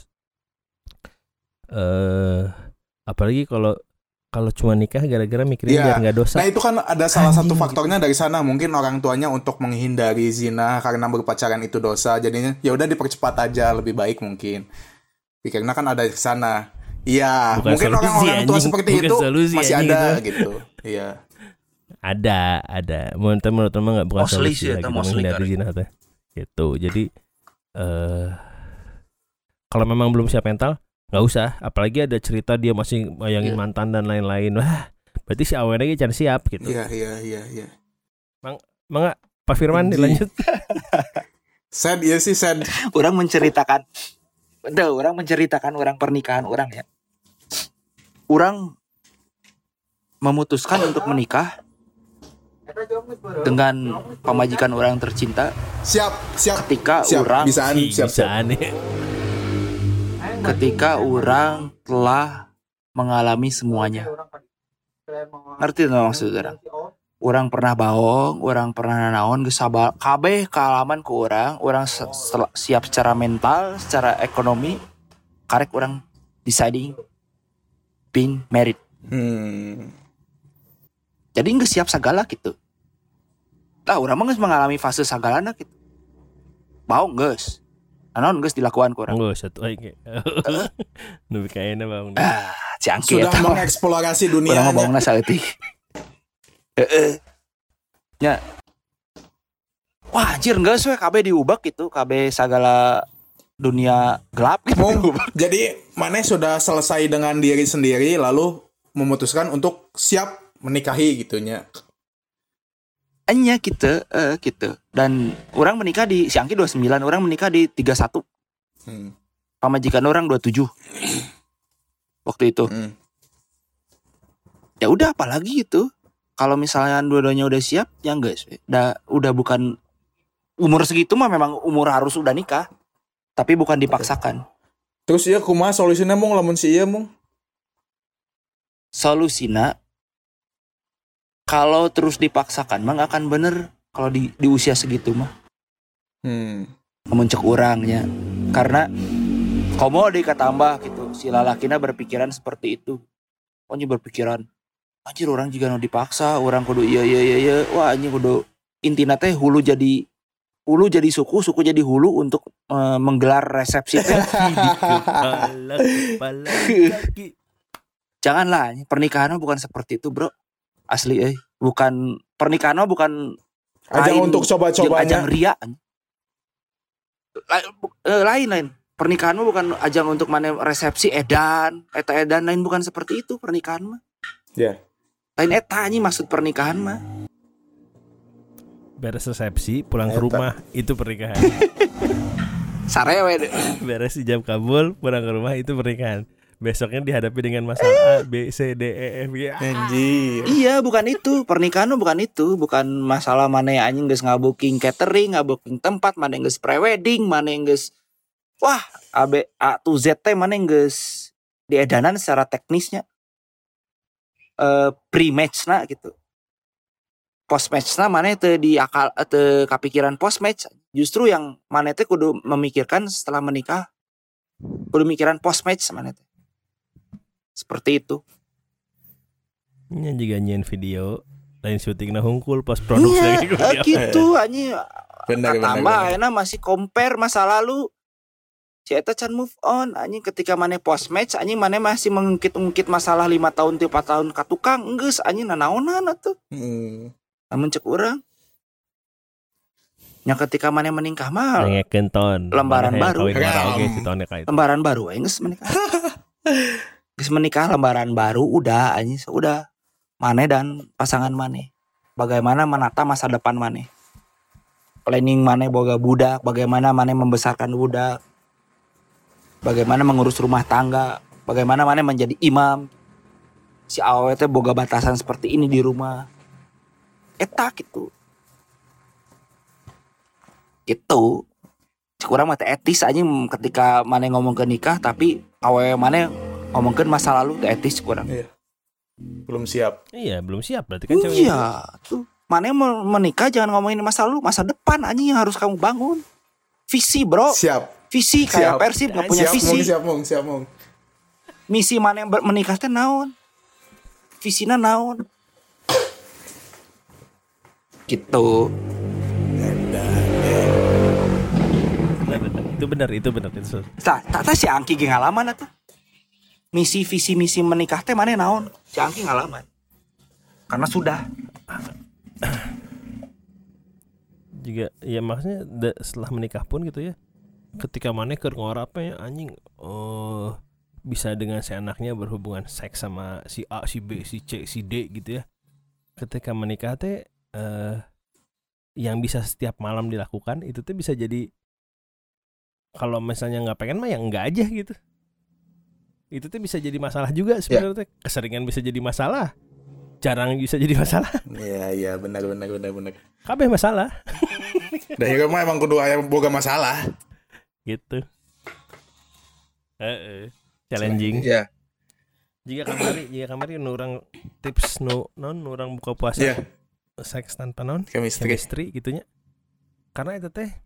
eh apalagi kalau kalau cuma nikah gara-gara mikirin
Iya.
biar nggak dosa.
Nah itu kan ada salah satu
Anjing.
faktornya dari sana, mungkin orang tuanya untuk menghindari zina karena berpacaran itu dosa, jadinya ya udah dipercepat aja lebih baik mungkin. Pikirnya kan ada di sana. Iya,
Bukan
mungkin
solusi,
orang-orang tua
anjing.
seperti
Bukan
itu
solusi,
masih
anjing,
ada
gitu.
gitu. Iya.
Ada, ada. Menurut menurut teman nggak bukan
Mostly
solusi
sih,
lah
eta
gitu
mostly
menghindari
karek.
zina teh. Gitu. Jadi eh kalau memang belum siap mental nggak usah. Apalagi ada cerita dia masih bayangin
Iya.
mantan dan lain-lain. Wah, berarti si awalnya can siap gitu.
Iya, iya, iya, iya.
Mangga Pak Firman
Anjing.
dilanjut.
Sad iya sih sad.
Orang menceritakan, bener, orang menceritakan orang pernikahan orang ya. Orang memutuskan untuk menikah dengan pemajikan orang tercinta
Siap, siap.
ketika
Siap,
orang
bisaan, siap,
Bisa
siap.
aneh.
ketika orang telah mengalami semuanya. Ngerti nggak maksud orang? Orang pernah baong, orang pernah naon geus sabal kabeh kaalaman ku orang, orang se- sel- siap secara mental, secara ekonomi, karek orang deciding being married.
Hmm.
Jadi geus siap sagala gitu. Lah urang mah geus mengalami fase sagalana gitu. Baong geus. Naon geus dilakukan ku urang.
Enggak satu aja. Nu kayaknya bang.
Ah, ciangke
Sudah
eta mah.
mengeksplorasi
Urang
dunia.
mah baongna saeutik. Heeh. Nya. Wah, anjir geus we kabeh diubek gitu, kabeh sagala dunia gelap gitu.
Mung, jadi Maneh sudah selesai dengan diri sendiri lalu memutuskan untuk siap menikahi gitunya.
Enya gitu, eh gitu. Dan orang menikah di si Angki dua puluh sembilan, orang menikah di tiga puluh satu.
Hmm.
Pamajikan orang dua puluh tujuh. Waktu itu.
Hmm.
Ya udah apalagi itu. Kalau misalnya dua-duanya udah siap, ya enggak. Udah udah bukan umur segitu mah memang umur harus udah nikah. Tapi bukan dipaksakan.
Terus ya kumaha solusinya Mung lamun si ieu Mung?
Solusina kalau terus dipaksakan mah gak akan bener kalau di di usia segitu mah.
Hmm.
Mencek orangnya. Karena komo deui katambah gitu. Si lalakina berpikiran seperti itu. Pokoknya berpikiran anjir orang juga no dipaksa, orang kudu iya iya iya iya. Wah anjing kudu intina teh hulu jadi hulu jadi suku, suku jadi hulu untuk eh, menggelar resepsi teh.
Kepala kepala kaki.
Janganlah, pernikahan mah bukan seperti itu, Bro. Asli euy. Bukan pernikahan mah bukan
Ajang
lain
untuk
jeung
coba-cobanya.
ajang ria. La- bu- eh, lain lain. Pernikahan mah bukan ajang untuk mana resepsi edan, eta edan lain bukan seperti itu pernikahan mah.
Ya.
Lain eta anjing maksud pernikahan mah.
Beres resepsi pulang ke
Eta.
rumah itu pernikahan.
Sarewe deh.
Beres ijab kabul pulang ke rumah itu pernikahan. Besoknya dihadapi dengan masalah A, B, C, D, E, F, G.
Anjir.
Iya, bukan itu. Pernikahan mah bukan itu, bukan masalah mana anjing geus ngabuking catering, ngabuking tempat, mana geus pre-wedding, mana geus wah, A B A to Z teh mana geus diedanan secara teknisnya. Eh pre-match na gitu. Post match na mana teu di akal teu kapikiran post match. Justru yang mana teh kudu memikirkan setelah menikah Kudu mikiran post match mana teh. Seperti itu.
Nya juga nyen video lain syuting na hungkul pas produksi
Iya,
lagi kuliah.
gitu anjing.
Benar, benar,
Tambah
benar.
ayeuna masih compare masa lalu. Si eta can move on anjing ketika maneh post match anjing maneh masih mengungkit-ungkit masalah lima tahun tiga tahun ka tukang geus anjing nanaonan atuh.
Hmm.
Lamun cek urang. Nya ketika maneh menikah mah
Nengekeun ton.
Lembaran
Mana
baru.
Kawin ngora oge
Ram.
si ton ka itu.
lembaran baru aing geus menikah. Geus menikah lembaran baru udah anjing udah. Maneh dan pasangan maneh. Bagaimana menata masa depan maneh. Planning maneh boga budak, bagaimana maneh membesarkan budak. Bagaimana mengurus rumah tangga, bagaimana maneh menjadi imam. Si awewe teh boga batasan seperti ini di rumah. Eta gitu. Gitu. Kurang mah teh etis anjing ketika maneh ngomong ke nikah tapi awewe maneh ngomongkeun masa lalu teh etis kurang.
Iya. Belum siap.
Iya, belum siap berarti kan cewek.
Iya, tuh. Maneh mau menikah jangan ngomongin masa lalu, masa depan anjing yang harus kamu bangun. Visi, Bro.
Siap.
Visi kayak
Siap.
Persib nggak punya
Siap
visi.
mong, siap mong, siap mong.
Misi mana yang ber- menikah teh naon? Visina naon? Gitu.
Benar, benar. Itu benar, itu benar itu.
Tah, tah si Angki ge ngalaman atuh. Misi visi misi menikah teh mana naon? Si Angki ngalaman. Karena sudah.
Juga ya maksudnya da- setelah menikah pun gitu ya. Ketika maneh keur ngorap ya anjing oh bisa dengan si anaknya berhubungan seks sama si A, si B, si C, si D gitu ya. Ketika menikah teh eh, yang bisa setiap malam dilakukan itu tuh bisa jadi kalau misalnya nggak pengen mah ya enggak aja gitu. Itu tuh bisa jadi masalah juga sebenarnya. Yeah. Keseringan bisa jadi masalah. Jarang bisa jadi masalah.
Iya, iya, benar benar benar benar.
Kabeh masalah.
Dan juga mah emang kudu aya boga masalah.
Gitu. Heeh. Challenging.
Iya.
Jika kamari, jika kamari nu urang tips nu non nu urang buka puasa.
Iya.
Seks tanpa non
Chemistry.
chemistry gitunya. Karena itu teh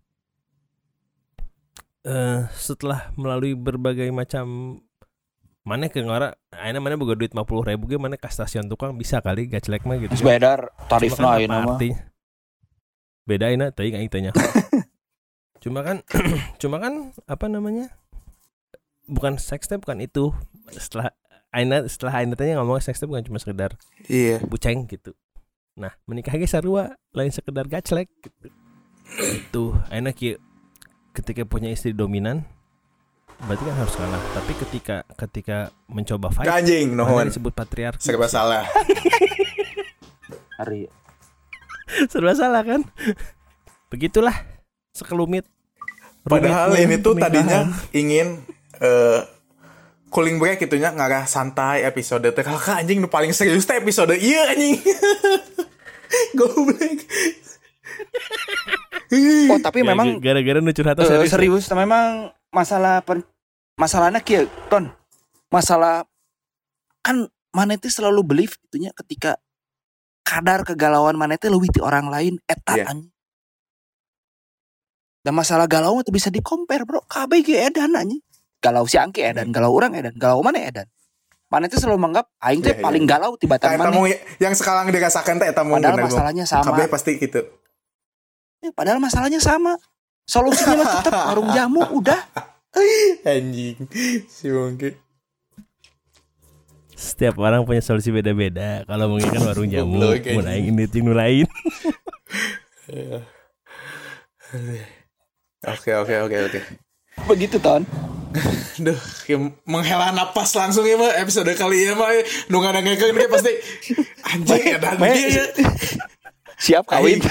eh setelah melalui berbagai macam mana ke ngora ayeuna mana boga duit lima puluh ribu ge mana ka stasiun tukang bisa kali gaclek mah gitu.
Bedar tarifna ayeuna mah.
Beda ayeuna teuing aing tanya. Cuma kan cuma kan apa namanya? Bukan seks teh bukan itu. Setelah ayeuna setelah ayeuna tanya ngomong seks teh bukan cuma sekedar
Iya.
buceng gitu. Nah, menikah ge sarua lain sekedar gaclek gitu. Itu ayeuna kieu ketika punya istri dominan berarti kan harus kalah. Tapi ketika ketika mencoba fight
Anjing, nuhun.
disebut patriarki.
Serba salah.
Hari
Serba salah kan? Begitulah sekelumit.
Padahal
rumitnya
ini tuh
pernikahan.
tadinya ingin uh, cooling break gitunya ngarah santai episode teh. Kakak anjing nu paling serius teh episode ieu anjing. Goblok.
Oh tapi
Gara-
memang
gara-gara nu curhat
eh,
serius.
serius memang masalah pen, masalahnya kieu Ton. Masalah kan mana itu selalu believe gitunya ketika kadar kegalauan mana itu leuwih ti orang lain eta
Iya.
anjing. Dan masalah galau itu bisa di-compare, Bro. Kabeh ge edan anjing. Galau si Angki edan, galau orang edan, galau mana edan. Mana itu selalu menganggap aing teh
Iya, iya,
paling
iya.
galau tibatan
Eta
mana.
mau yang sekarang dirasakan teh eta mau
Padahal
bener, Bang.
masalahnya sama.
Kabeh pasti gitu.
Ya, padahal masalahnya sama. Solusinya mah tetap warung jamu udah.
Anjing. Si mungkin.
Setiap orang punya solusi beda-beda. Kalau mungkin kan warung jamu,
Goblok, anjing.
mun aing ini ting nu lain.
Oke oke oke oke.
Begitu Ton.
Duh, kayak menghela napas langsung ya mah episode kali ya mah nu ngadengekeun ge pasti anjing edan
Me-
ieu.
Siap kawin.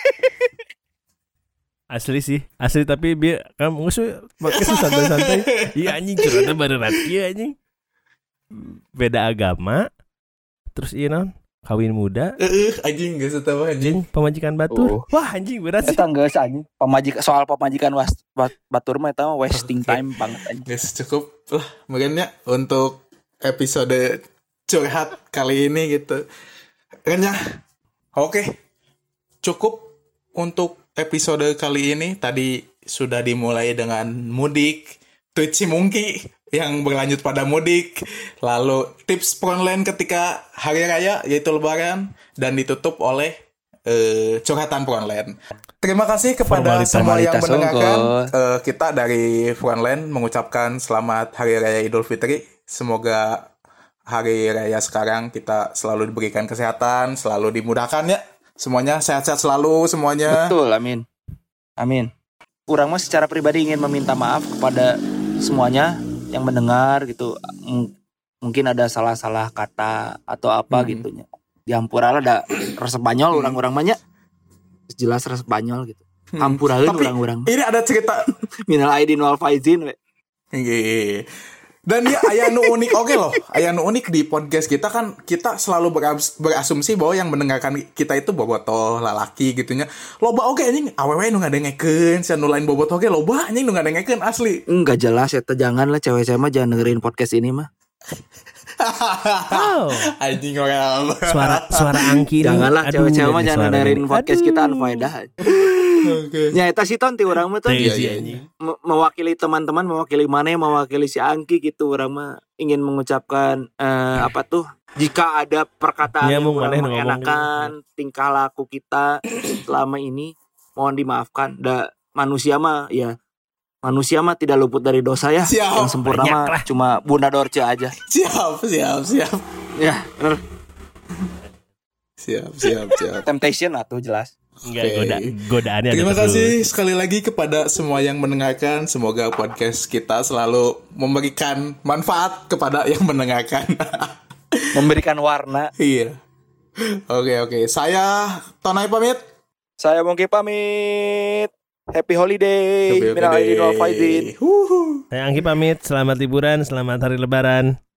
Asli sih, asli tapi biar kan musuh podcast santai-santai. Iya anjing curhatnya beneran. Iya anjing. Beda agama. Terus iya non kawin muda.
Heeh, anjing geus eta mah anjing.
Anjing pemajikan batur.
Oh.
Wah anjing berat sih.
Eta geus anjing. Pemajikan soal pemajikan was, bat, batur mah eta mah wasting time banget anjing.
Geus cukup lah makanya untuk episode curhat kali ini gitu. Kan ya. Oke. Cukup untuk episode kali ini. Tadi sudah dimulai dengan mudik, tweet si Mungki yang berlanjut pada mudik, lalu tips frontline ketika hari raya yaitu Lebaran, dan ditutup oleh uh, curhatan frontline. Terima kasih kepada
Formalitas-
semua yang
formalitas
mendengarkan.
unggul.
Uh, kita dari frontline mengucapkan selamat Hari Raya Idul Fitri. Semoga hari raya sekarang kita selalu diberikan kesehatan, selalu dimudahkan ya. Semuanya sehat-sehat selalu semuanya.
Betul, amin. Amin. Urang mah secara pribadi ingin meminta maaf kepada semuanya yang mendengar gitu. M- mungkin ada salah-salah kata atau apa
Hmm.
gitu nya. Dihampura ada resep Banyol orang-orang banyak. Jelas resep Banyol gitu.
Hmm.
Hampuraeun
Tapi
orang-orang.
ini ada cerita.
Minal aidin wal faizin we.
Iya. Dan ya aya nu unik oke loh. Aya nu unik di podcast kita kan, kita selalu beras- berasumsi bahwa yang mendengarkan kita itu bobotoh lalaki gitunya. Loba oke anjing awewe nu ngadengekeun, sia nu lain bobotoh oke loba anjing nu ngadengekeun asli.
Enggak jelas ya, jangan lah cewek-cewek mah jangan dengerin podcast ini mah.
Oh,
Anjing orang.
suara suara Angki ini.
Janganlah
aduh,
cewek-cewek mah
dari
jangan
suara
dengerin
ini.
podcast
Aduh.
kita unfaedah.
Oke.
Ya eta sih ton ti urang mah ton.
Teu
Iya,
sih,
iya,
anjing.
Me- mewakili teman-teman, mewakili Mane, mewakili si Angki gitu. Orang mah ingin mengucapkan eh, apa tuh? Jika ada perkataan
Iya,
yang
Bung,
kurang
Mane ngomong
mengenakan, tingkah laku kita selama ini mohon dimaafkan. Da manusia mah ya manusia mah tidak luput dari dosa ya.
Siap.
Yang sempurna
Banyak
mah
lah.
cuma Bunda Dorce aja.
Siap, siap, siap.
Ya, bener.
Siap, siap, siap.
Temptation lah tuh jelas.
Enggak,
Oke.
goda, godaannya ada
Terima
terus.
kasih sekali lagi kepada semua yang mendengarkan. Semoga podcast kita selalu memberikan manfaat kepada yang mendengarkan.
Memberikan warna.
Iya. Oke, oke. Saya Tonai pamit.
Saya Mungki pamit. Happy holiday.
Happy
Minal aidin wal faizin.
holiday. Huhu.
Saya Angki pamit, selamat liburan, selamat hari lebaran.